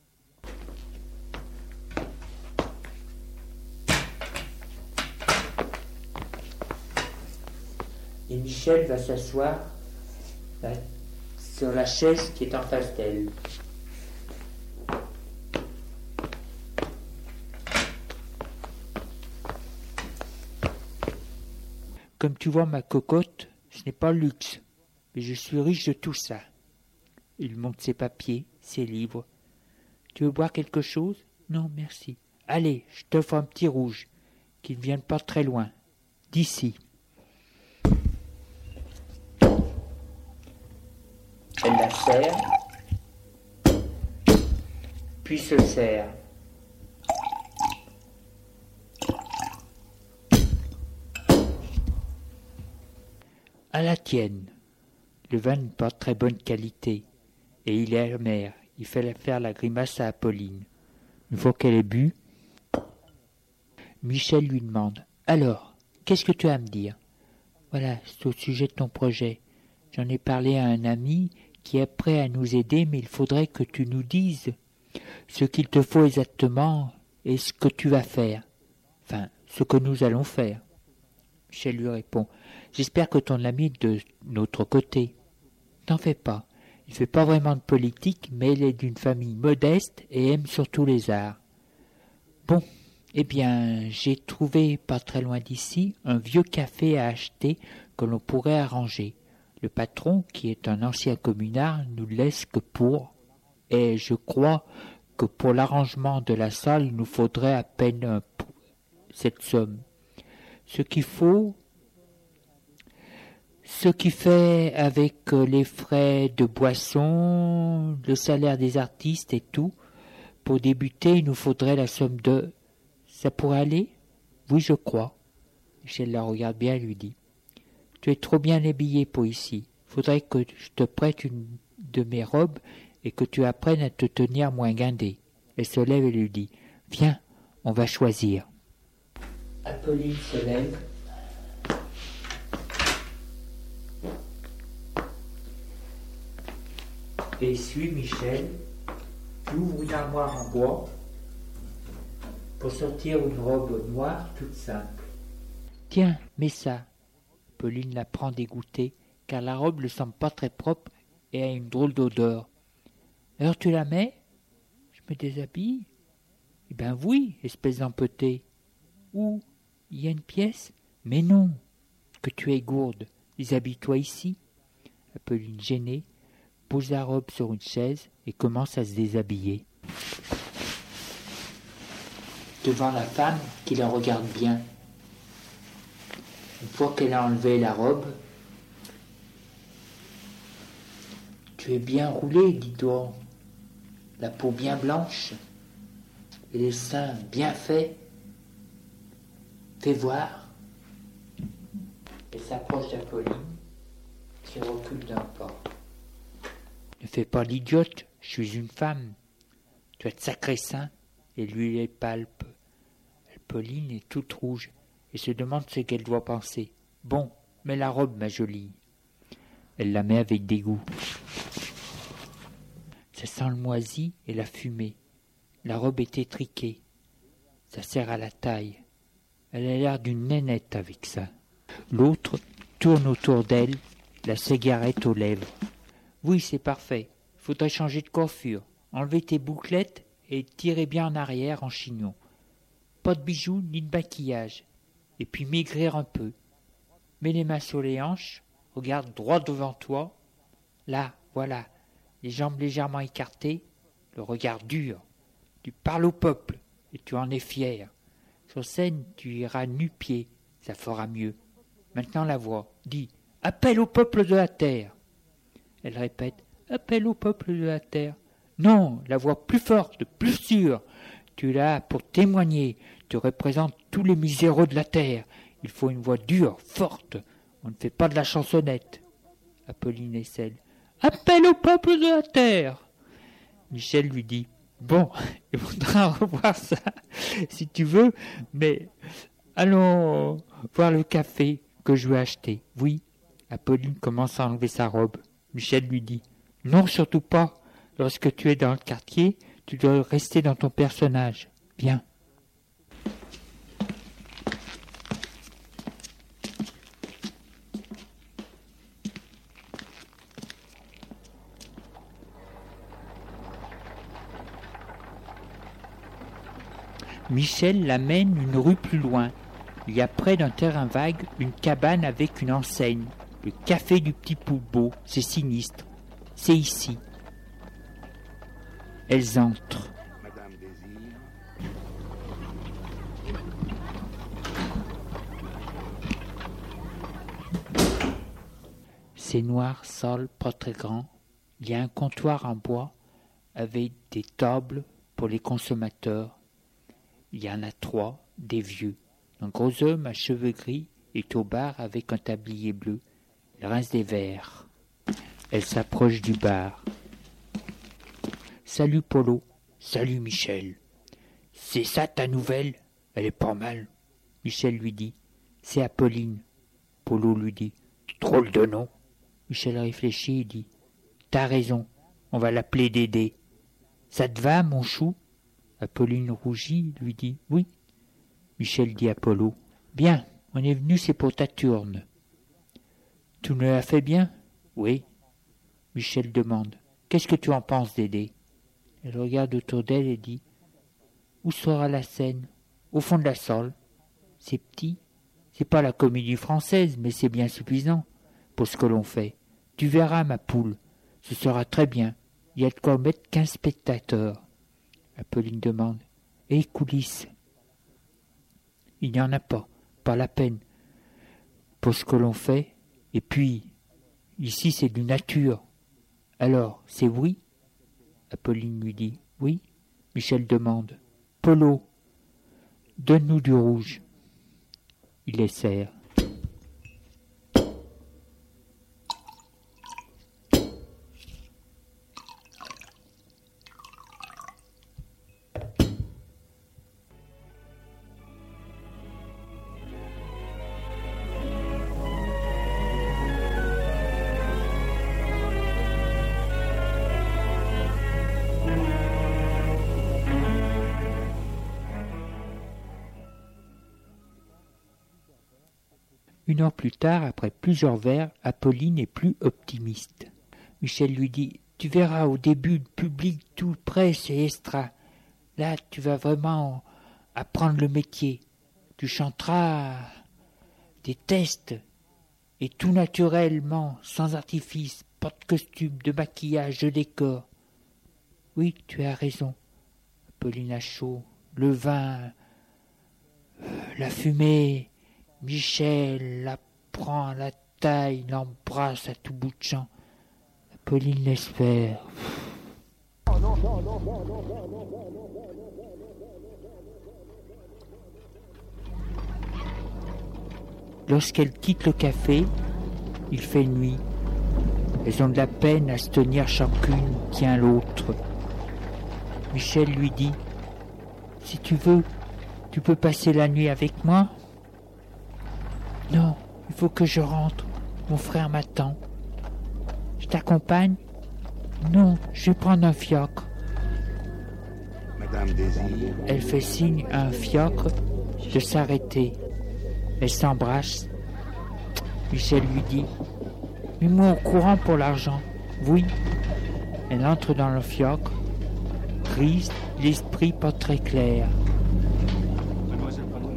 Et Michel va s'asseoir là, sur la chaise qui est en face d'elle. Comme tu vois ma cocotte, ce n'est pas luxe, mais je suis riche de tout ça. Il montre ses papiers, ses livres. Tu veux boire quelque chose ? Non, merci. Allez, je t'offre un petit rouge, qui ne vienne pas très loin, d'ici. Elle la serre, puis se serre. À la tienne. Le vin n'est pas de très bonne qualité, et il est amer. Il fait faire la grimace à Apolline. Une fois qu'elle est bu, Michel lui demande « Alors, qu'est-ce que tu as à me dire ?»« Voilà, c'est au sujet de ton projet. J'en ai parlé à un ami qui est prêt à nous aider, mais il faudrait que tu nous dises ce qu'il te faut exactement et ce que tu vas faire. Enfin, ce que nous allons faire. » Michel lui répond « J'espère que ton ami est de notre côté. T'en fais pas. Il fait pas vraiment de politique, mais il est d'une famille modeste et aime surtout les arts. Bon, eh bien, j'ai trouvé pas très loin d'ici un vieux café à acheter que l'on pourrait arranger. Le patron, qui est un ancien communard, nous laisse que pour, et je crois que pour l'arrangement de la salle, il nous faudrait à peine un, cette somme. Ce qu'il faut, ce qui fait avec les frais de boisson, le salaire des artistes et tout, pour débuter, il nous faudrait la somme de... Ça pourrait aller ? Oui, je crois. Michel la regarde bien et lui dit « Tu es trop bien habillé pour ici. Faudrait que je te prête une de mes robes et que tu apprennes à te tenir moins guindé. » Elle se lève et lui dit « Viens, on va choisir. » Apolline se lève. et suis Michel, qui ouvre une armoire en bois pour sortir une robe noire toute simple. Tiens, mets ça. Pauline la prend dégoûtée, car la robe ne semble pas très propre et a une drôle d'odeur. Alors tu la mets? Je me déshabille? Eh ben oui, espèce d'empêté. Où? Il y a une pièce? Mais non, que tu es gourde. Déshabille-toi ici. Pauline, gênée, pose la robe sur une chaise et commence à se déshabiller. Devant la femme qui la regarde bien. Une fois qu'elle a enlevé la robe, « Tu es bien roulé, dis donc, la peau bien blanche, et les seins bien faits. Fais voir. » Elle s'approche d'Apolline, qui recule d'un pas. « Ne fais pas l'idiote, je suis une femme. Tu as de sacrés seins. » Et lui les palpe. Apolline est toute rouge et se demande ce qu'elle doit penser. « Bon, mets la robe, ma jolie. » Elle la met avec dégoût. Ça sent le moisi et la fumée. La robe est étriquée. Ça sert à la taille. Elle a l'air d'une nénette avec ça. L'autre tourne autour d'elle, la cigarette aux lèvres. « Oui, c'est parfait. Faudrait changer de coiffure. Enlever tes bouclettes et tirer bien en arrière en chignon. Pas de bijoux ni de maquillage. Et puis maigrir un peu. Mets les mains sur les hanches, regarde droit devant toi. Là, voilà, les jambes légèrement écartées, le regard dur. Tu parles au peuple et tu en es fier. Sur scène, tu iras nu-pied, ça fera mieux. Maintenant la voix, dis « Appel au peuple de la terre !» Elle répète « Appel au peuple de la terre !» Non, la voix plus forte, plus sûre. Tu es là pour témoigner. Tu représentes tous les miséreux de la terre. Il faut une voix dure, forte. On ne fait pas de la chansonnette. Apolline essaie. Appel au peuple de la terre. Michel lui dit. Bon, il faudra revoir ça, si tu veux, mais allons voir le café que je veux acheter. Oui. Apolline commence à enlever sa robe. Michel lui dit. Non, surtout pas. Lorsque tu es dans le quartier, tu dois rester dans ton personnage. Viens. Michel l'amène une rue plus loin. Il y a près d'un terrain vague une cabane avec une enseigne. Le café du petit Poulbeau, c'est sinistre. C'est ici. Elles entrent. Madame Désir. C'est noir, sale, pas très grand. Il y a un comptoir en bois avec des tables pour les consommateurs. Il y en a trois, des vieux. Un gros homme à cheveux gris est au bar avec un tablier bleu. Il rince des verres. Elle s'approche du bar. Salut Polo. Salut Michel. C'est ça ta nouvelle? Elle est pas mal. Michel lui dit. C'est Apolline. Polo lui dit. Drôle de nom. Michel réfléchit et dit. T'as raison. On va l'appeler Dédé. Ça te va, mon chou? Apolline rougit, lui dit « Oui ». Michel dit à Polo « Bien, on est venu, c'est pour ta tourne. »« Tu nous l'as fait bien ?»« Oui. » Michel demande « Qu'est-ce que tu en penses, Dédé ?» Elle regarde autour d'elle et dit « Où sera la scène ? Au fond de la salle. C'est petit. C'est pas la comédie française, mais c'est bien suffisant pour ce que l'on fait. Tu verras, ma poule, ce sera très bien. Il y a de quoi mettre quinze spectateurs. » Apolline demande. « Et coulisses ?» Il n'y en a pas, pas la peine. Pour ce que l'on fait, et puis, ici c'est du nature. Alors, c'est oui ? Apolline lui dit. « Oui ?» Michel demande. « Polo, donne-nous du rouge. » Il les sert. Une heure plus tard, après plusieurs verres, Apolline est plus optimiste. Michel lui dit « Tu verras au début le public tout près, c'est extra. Là, tu vas vraiment apprendre le métier. Tu chanteras des tests et tout naturellement, sans artifice, pas de costume, de maquillage, de décor. » Oui, tu as raison. Apolline a chaud. Le vin, la fumée, Michel la prend à la taille, l'embrasse à tout bout de champ. Apolline l'espère. Lorsqu'elle quitte le café, il fait nuit. Elles ont de la peine à se tenir chacune tient l'autre. Michel lui dit « Si tu veux, tu peux passer la nuit avec moi ?»« Non, il faut que je rentre. Mon frère m'attend. »« Je t'accompagne ?»« Non, je vais prendre un fiacre. » Madame désire. Elle fait signe à un fiacre de s'arrêter. Elle s'embrasse. Michel lui dit « Mets-moi au courant pour l'argent. » « Oui. » Elle entre dans le fiacre. Triste, l'esprit pas très clair. Mademoiselle, pardon.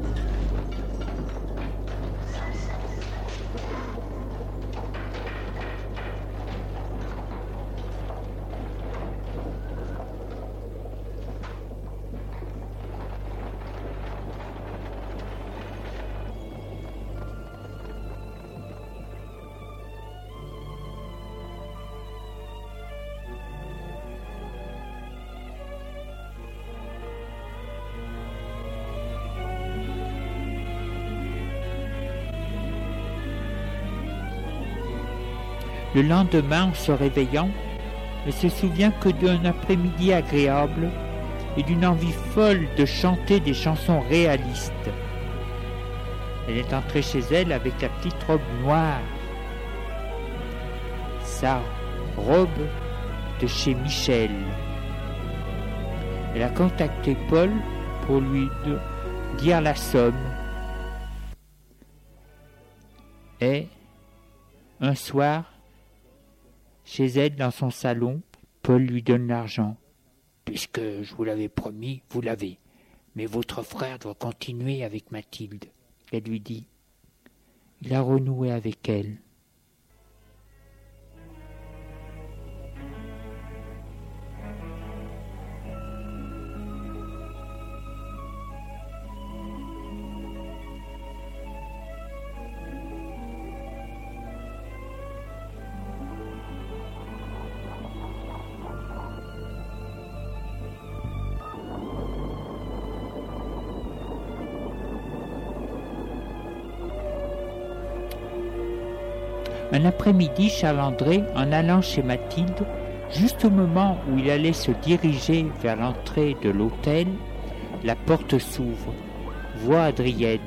Le lendemain, en se réveillant, elle se souvient que d'un après-midi agréable et d'une envie folle de chanter des chansons réalistes. Elle est entrée chez elle avec la petite robe noire, sa robe de chez Michel. Elle a contacté Paul pour lui dire la somme. Et un soir, chez elle, dans son salon, Paul lui donne l'argent. « Puisque je vous l'avais promis, vous l'avez. Mais votre frère doit continuer avec Mathilde. » Elle lui dit. Il a renoué avec elle. Un après-midi, Charles-André, en allant chez Mathilde, juste au moment où il allait se diriger vers l'entrée de l'hôtel, la porte s'ouvre. Voix Adrienne.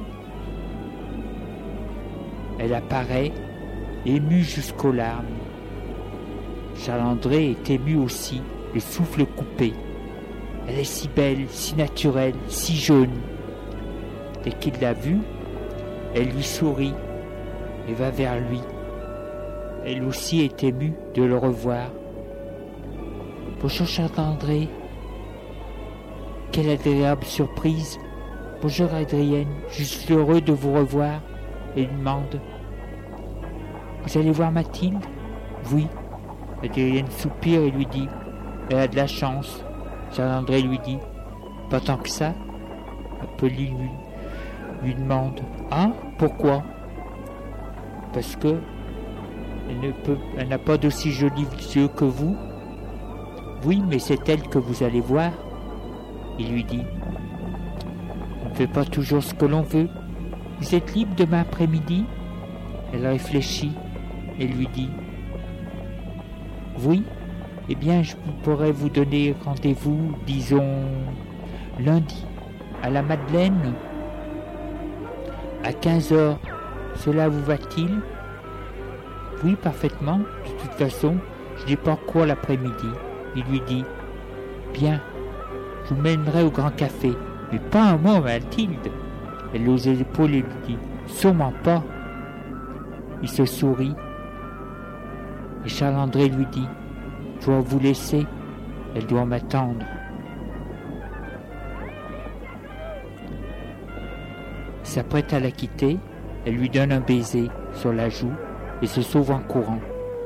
Elle apparaît, émue jusqu'aux larmes. Charles-André est ému aussi, le souffle coupé. Elle est si belle, si naturelle, si jeune. Dès qu'il l'a vue, elle lui sourit et va vers lui. Elle aussi est émue de le revoir. Bonjour Charles-André. Quelle agréable surprise. Bonjour Adrienne, je suis heureux de vous revoir. Elle demande. Vous allez voir Mathilde? Oui. Adrienne soupire et lui dit. Elle a de la chance. Charles-André lui dit. Pas tant que ça. Apolline lui, lui demande. Ah, pourquoi? Parce que elle ne peut, elle n'a pas d'aussi jolis yeux que vous. Oui, mais c'est elle que vous allez voir. Il lui dit. On ne fait pas toujours ce que l'on veut. Vous êtes libre demain après-midi? Elle réfléchit et lui dit. Oui, eh bien je pourrais vous donner rendez-vous, disons, lundi, à la Madeleine, à quinze heures. Cela vous va-t-il? Oui, parfaitement. De toute façon, je n'ai pas cours l'après-midi. Il lui dit. Bien, je vous mènerai au grand café. Mais pas un mot, Mathilde. Elle hausse les épaules et lui dit. Sûrement pas. Il se sourit. Et Charles-André lui dit « Je dois vous laisser, elle doit m'attendre. » Il s'apprête à la quitter, elle lui donne un baiser sur la joue et se sauve en courant.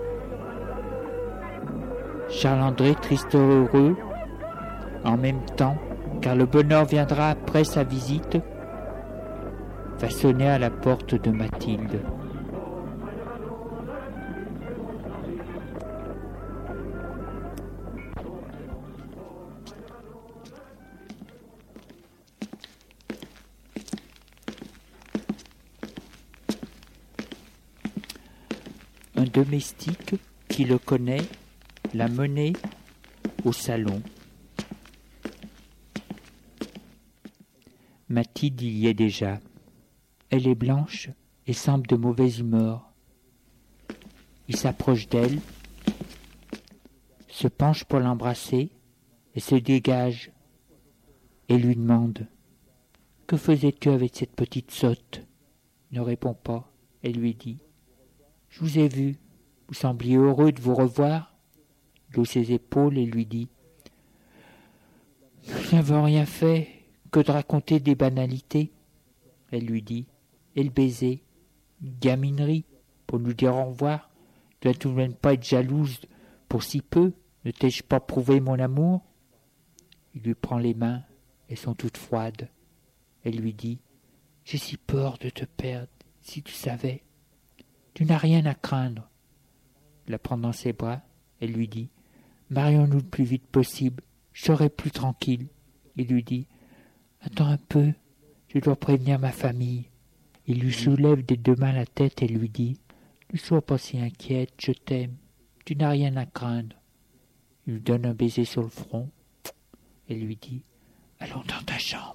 Charles-André, triste et heureux, en même temps, car le bonheur viendra après sa visite, va sonner à la porte de Mathilde. Un domestique qui le connaît l'a mené au salon. Mathilde y est déjà. Elle est blanche et semble de mauvaise humeur. Il s'approche d'elle, se penche pour l'embrasser et se dégage et lui demande « Que faisais-tu avec cette petite sotte ?» Il ne répond pas. Elle lui dit « Je vous ai vu, vous sembliez heureux de vous revoir. » Il hausse ses épaules et lui dit « Nous n'avons rien fait que de raconter des banalités. » Elle lui dit « Et le baiser, une gaminerie, pour nous dire au revoir. Tu dois tout de même pas être jalouse pour si peu. Ne t'ai-je pas prouvé mon amour ?» Il lui prend les mains, elles sont toutes froides. Elle lui dit « J'ai si peur de te perdre, si tu savais. Tu n'as rien à craindre. » La prend dans ses bras, elle lui dit « Marions-nous le plus vite possible, je serai plus tranquille. » Il lui dit « Attends un peu, je dois prévenir ma famille. » Il lui soulève des deux mains la tête et lui dit « Ne sois pas si inquiète, je t'aime, tu n'as rien à craindre. » Il lui donne un baiser sur le front et lui dit « Allons dans ta chambre. »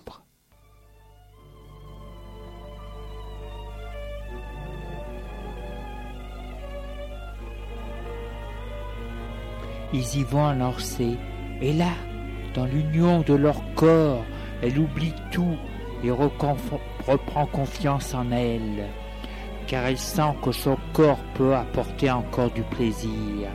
Ils y vont à Orsay, et là, dans l'union de leur corps, elle oublie tout et reconf- reprend confiance en elle, car elle sent que son corps peut apporter encore du plaisir.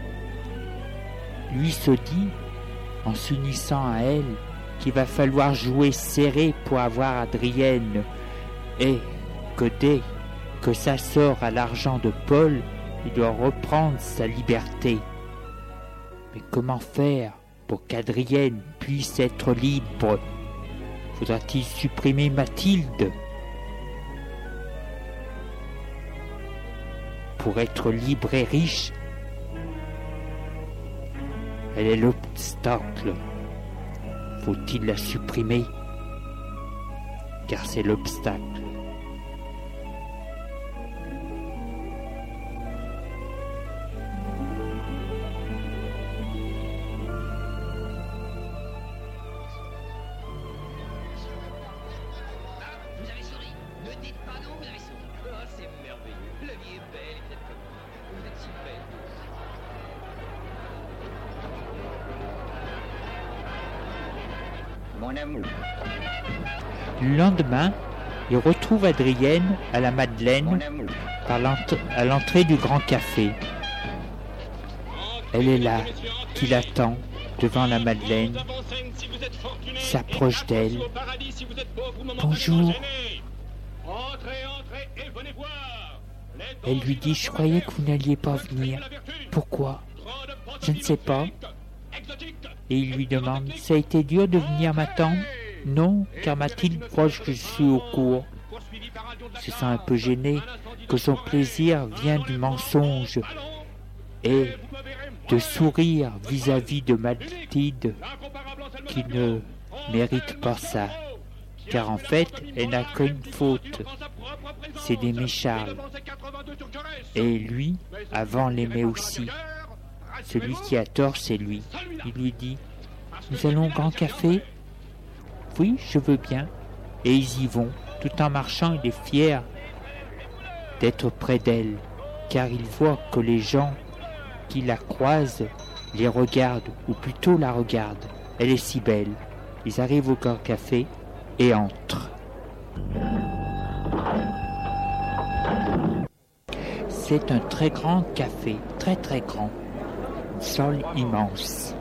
Lui se dit, en s'unissant à elle, qu'il va falloir jouer serré pour avoir Adrienne, et que dès que ça sort à l'argent de Paul, il doit reprendre sa liberté. Mais comment faire pour qu'Adrienne puisse être libre? Faudra-t-il supprimer Mathilde? Pour être libre et riche, elle est l'obstacle. Faut-il la supprimer? Car c'est l'obstacle. Le lendemain, il retrouve Adrienne à la Madeleine par l'entrée, à l'entrée du grand café. Elle est là, qui l'attend devant la Madeleine, s'approche d'elle. Bonjour. Elle lui dit, je croyais que vous n'alliez pas venir. Pourquoi? Je ne sais pas. Et il lui demande, ça a été dur de venir m'attendre? Non, car Mathilde croit que je suis au cours. Se sent un peu gêné, que son plaisir vient du mensonge et de sourire vis-à-vis de Mathilde qui ne mérite pas ça. Car en fait, elle n'a qu'une faute, c'est d'aimer Charles. Et lui, avant, l'aimait aussi. Celui qui a tort, c'est lui. Il lui dit, nous allons au grand café? Oui, je veux bien. Et ils y vont. Tout en marchant, il est fier d'être près d'elle, car il voit que les gens qui la croisent les regardent, ou plutôt la regardent. Elle est si belle. Ils arrivent au grand café et entrent. C'est un très grand café, très très grand, une salle immense.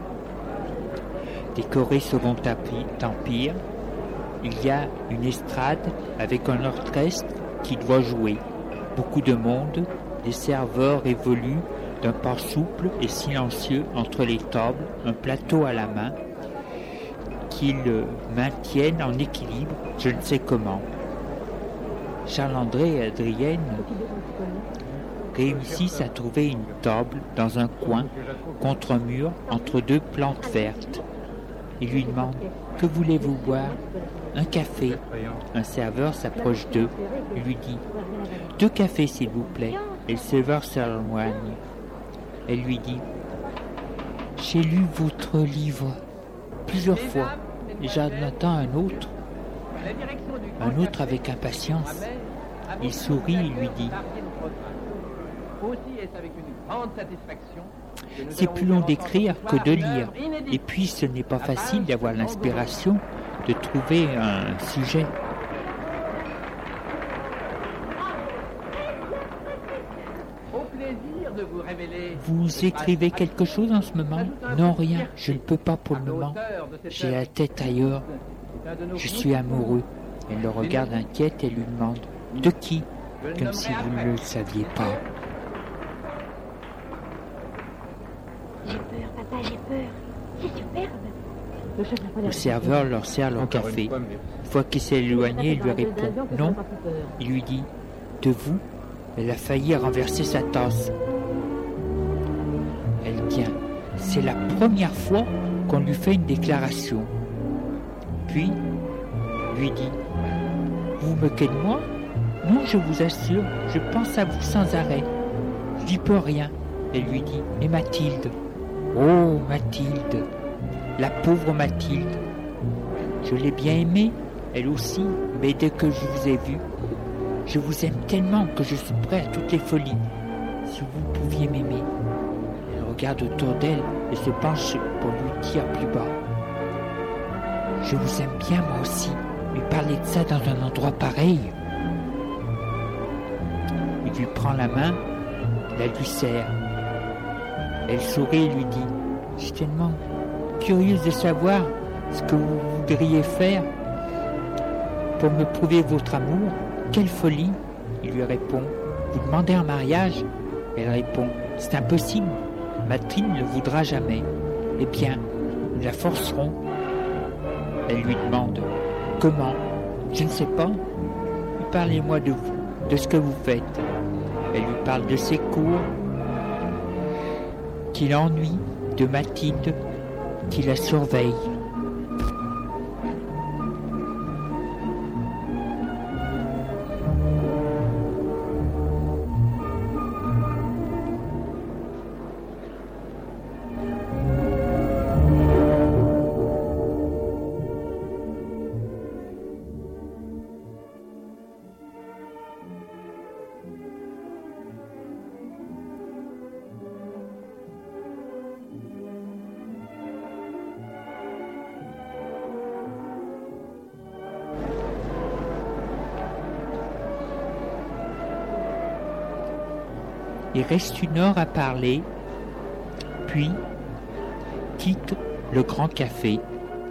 Décoré Second Empire, il y a une estrade avec un orchestre qui doit jouer. Beaucoup de monde, des serveurs évoluent d'un pas souple et silencieux entre les tables, un plateau à la main, qu'ils maintiennent en équilibre, je ne sais comment. Charles-André et Adrienne réussissent à trouver une table dans un coin, contre un mur, entre deux plantes vertes. Ils lui demandent « Que voulez-vous boire ?»« Un café. » Un serveur s'approche d'eux. Il lui dit « Deux cafés, s'il vous plaît. » Et le serveur s'éloigne. Elle lui dit « J'ai lu votre livre plusieurs fois et j'en attends un autre. » Un autre avec impatience. Il sourit et lui dit « C'est plus long d'écrire que de lire. Et puis ce n'est pas facile d'avoir l'inspiration de trouver un sujet. » Vous écrivez quelque chose en ce moment ? Non, rien. Je ne peux pas pour le moment. J'ai la tête ailleurs. Je suis amoureux. Elle le regarde inquiète et lui demande « De qui ?» Comme si vous ne le saviez pas. J'ai peur, papa, j'ai peur. C'est superbe. Le serveur leur sert leur café. Une fois qu'il s'est éloigné, il lui répond « Non ». Il lui dit « De vous ?» Elle a failli renverser sa tasse. Elle tient. C'est la première fois qu'on lui fait une déclaration. Puis, lui dit « Vous vous moquez de moi ? Non, je vous assure, je pense à vous sans arrêt. Je n'y peux rien. » Elle lui dit « Et Mathilde ? Oh, Mathilde, la pauvre Mathilde. Je l'ai bien aimée, elle aussi, mais dès que je vous ai vu, je vous aime tellement que je suis prêt à toutes les folies. Si vous pouviez m'aimer. » Elle regarde autour d'elle et se penche pour lui dire plus bas. « Je vous aime bien moi aussi, mais parler de ça dans un endroit pareil. » Il lui prend la main, la lui serre. Elle sourit et lui dit « Je suis tellement curieuse de savoir ce que vous voudriez faire pour me prouver votre amour. Quelle folie !» Il lui répond « Vous demandez en mariage ?» Elle répond « C'est impossible. Mathilde ne le voudra jamais. Eh bien, nous la forcerons. » Elle lui demande « Comment ? Je ne sais pas. Parlez-moi de vous, de ce que vous faites. » Elle lui parle de ses cours, qui l'ennuie, de Mathilde, qui la surveille. Il reste une heure à parler, puis quitte le grand café.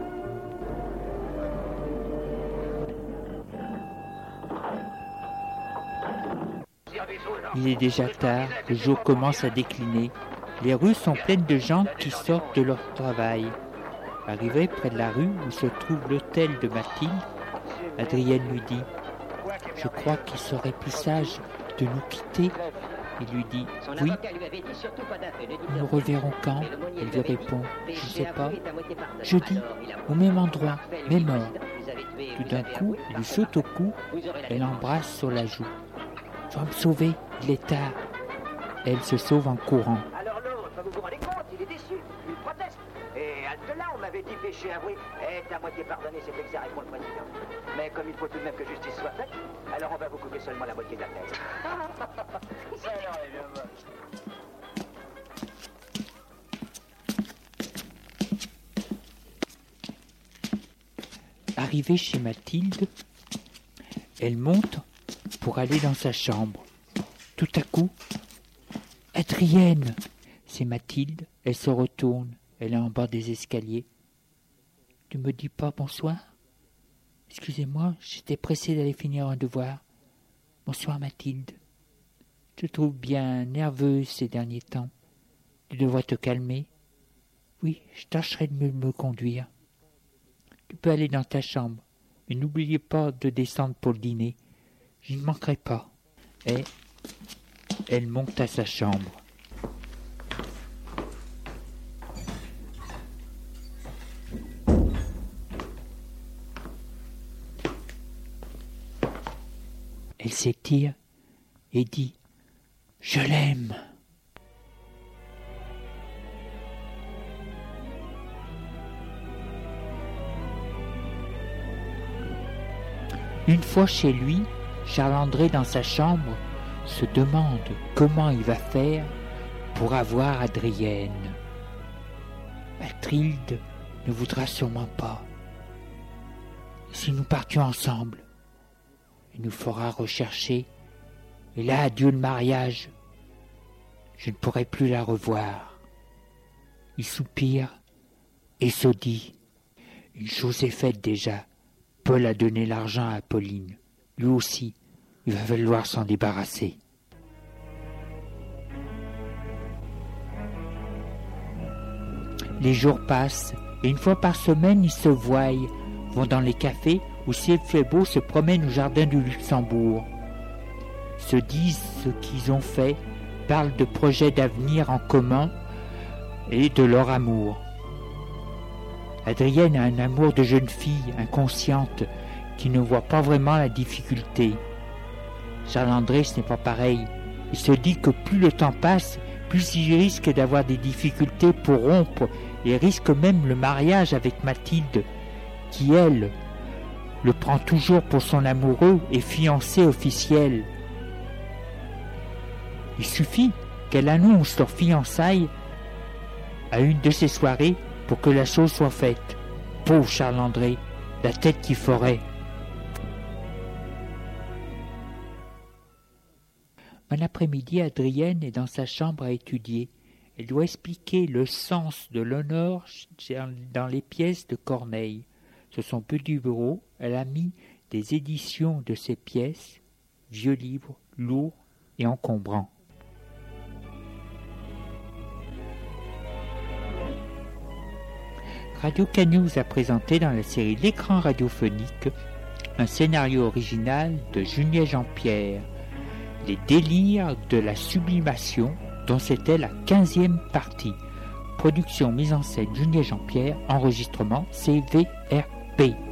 Il est déjà tard, le jour commence à décliner. Les rues sont pleines de gens qui sortent de leur travail. Arrivé près de la rue où se trouve l'hôtel de Mathilde, Adrienne lui dit « Je crois qu'il serait plus sage de nous quitter. » Il lui dit « Oui, nous nous reverrons quand ?» Elle lui répond « Je ne sais pas. Jeudi, au même endroit, même heure. » Tout d'un coup, il lui saute au cou et l'embrasse sur la joue. « Tu vas me sauver, il est tard. » Elle se sauve en courant. Alors l'autre, vous vous rendez compte, il est déçu, il proteste. Et halte là, on m'avait dit péché avoué. Est à moitié pardonné, c'est exact, répond le président. Mais comme il faut tout de même que justice soit faite, alors on va vous couper seulement la moitié de la tête. Ça alors est bien moche. Arrivée chez Mathilde, elle monte pour aller dans sa chambre. Tout à coup, « Adrienne !» C'est Mathilde, elle se retourne, elle est en bas des escaliers. « Tu me dis pas bonsoir ? Excusez-moi, j'étais pressée d'aller finir un devoir. Bonsoir Mathilde. Je te trouve bien nerveuse ces derniers temps. Tu devrais te calmer. Oui, je tâcherai de mieux me conduire. Tu peux aller dans ta chambre, mais n'oubliez pas de descendre pour le dîner. Je ne manquerai pas. » Et elle monte à sa chambre. Elle s'étire et dit « Je l'aime !» Une fois chez lui, Charles-André dans sa chambre se demande comment il va faire pour avoir Adrienne. Mathilde ne voudra sûrement pas. Si nous partions ensemble, il nous fera rechercher, et là, adieu le mariage. Je ne pourrai plus la revoir. Il soupire et se dit, une chose est faite déjà. Paul a donné l'argent à Pauline. Lui aussi, il va falloir s'en débarrasser. Les jours passent, et une fois par semaine, ils se voient, vont dans les cafés, ou s'il fait beau, se promènent au jardin du Luxembourg. Se disent ce qu'ils ont fait, parlent de projets d'avenir en commun et de leur amour. Adrienne a un amour de jeune fille inconsciente qui ne voit pas vraiment la difficulté. Charles-André, ce n'est pas pareil. Il se dit que plus le temps passe, plus il risque d'avoir des difficultés pour rompre et risque même le mariage avec Mathilde, qui, elle, le prend toujours pour son amoureux et fiancé officiel. Il suffit qu'elle annonce leur fiançailles à une de ses soirées pour que la chose soit faite. Pauvre Charles-André, la tête qu'il ferait. Un après-midi, Adrienne est dans sa chambre à étudier. Elle doit expliquer le sens de l'honneur dans les pièces de Corneille. Sur son petit bureau, elle a mis des éditions de ces pièces, vieux livres, lourds et encombrants. Radio Canu vous a présenté dans la série L'écran radiophonique un scénario original de Junier Jean-Pierre, Les délires de la sublimation, dont c'était la quinzième partie. Production mise en scène Junier Jean-Pierre, enregistrement C V R P.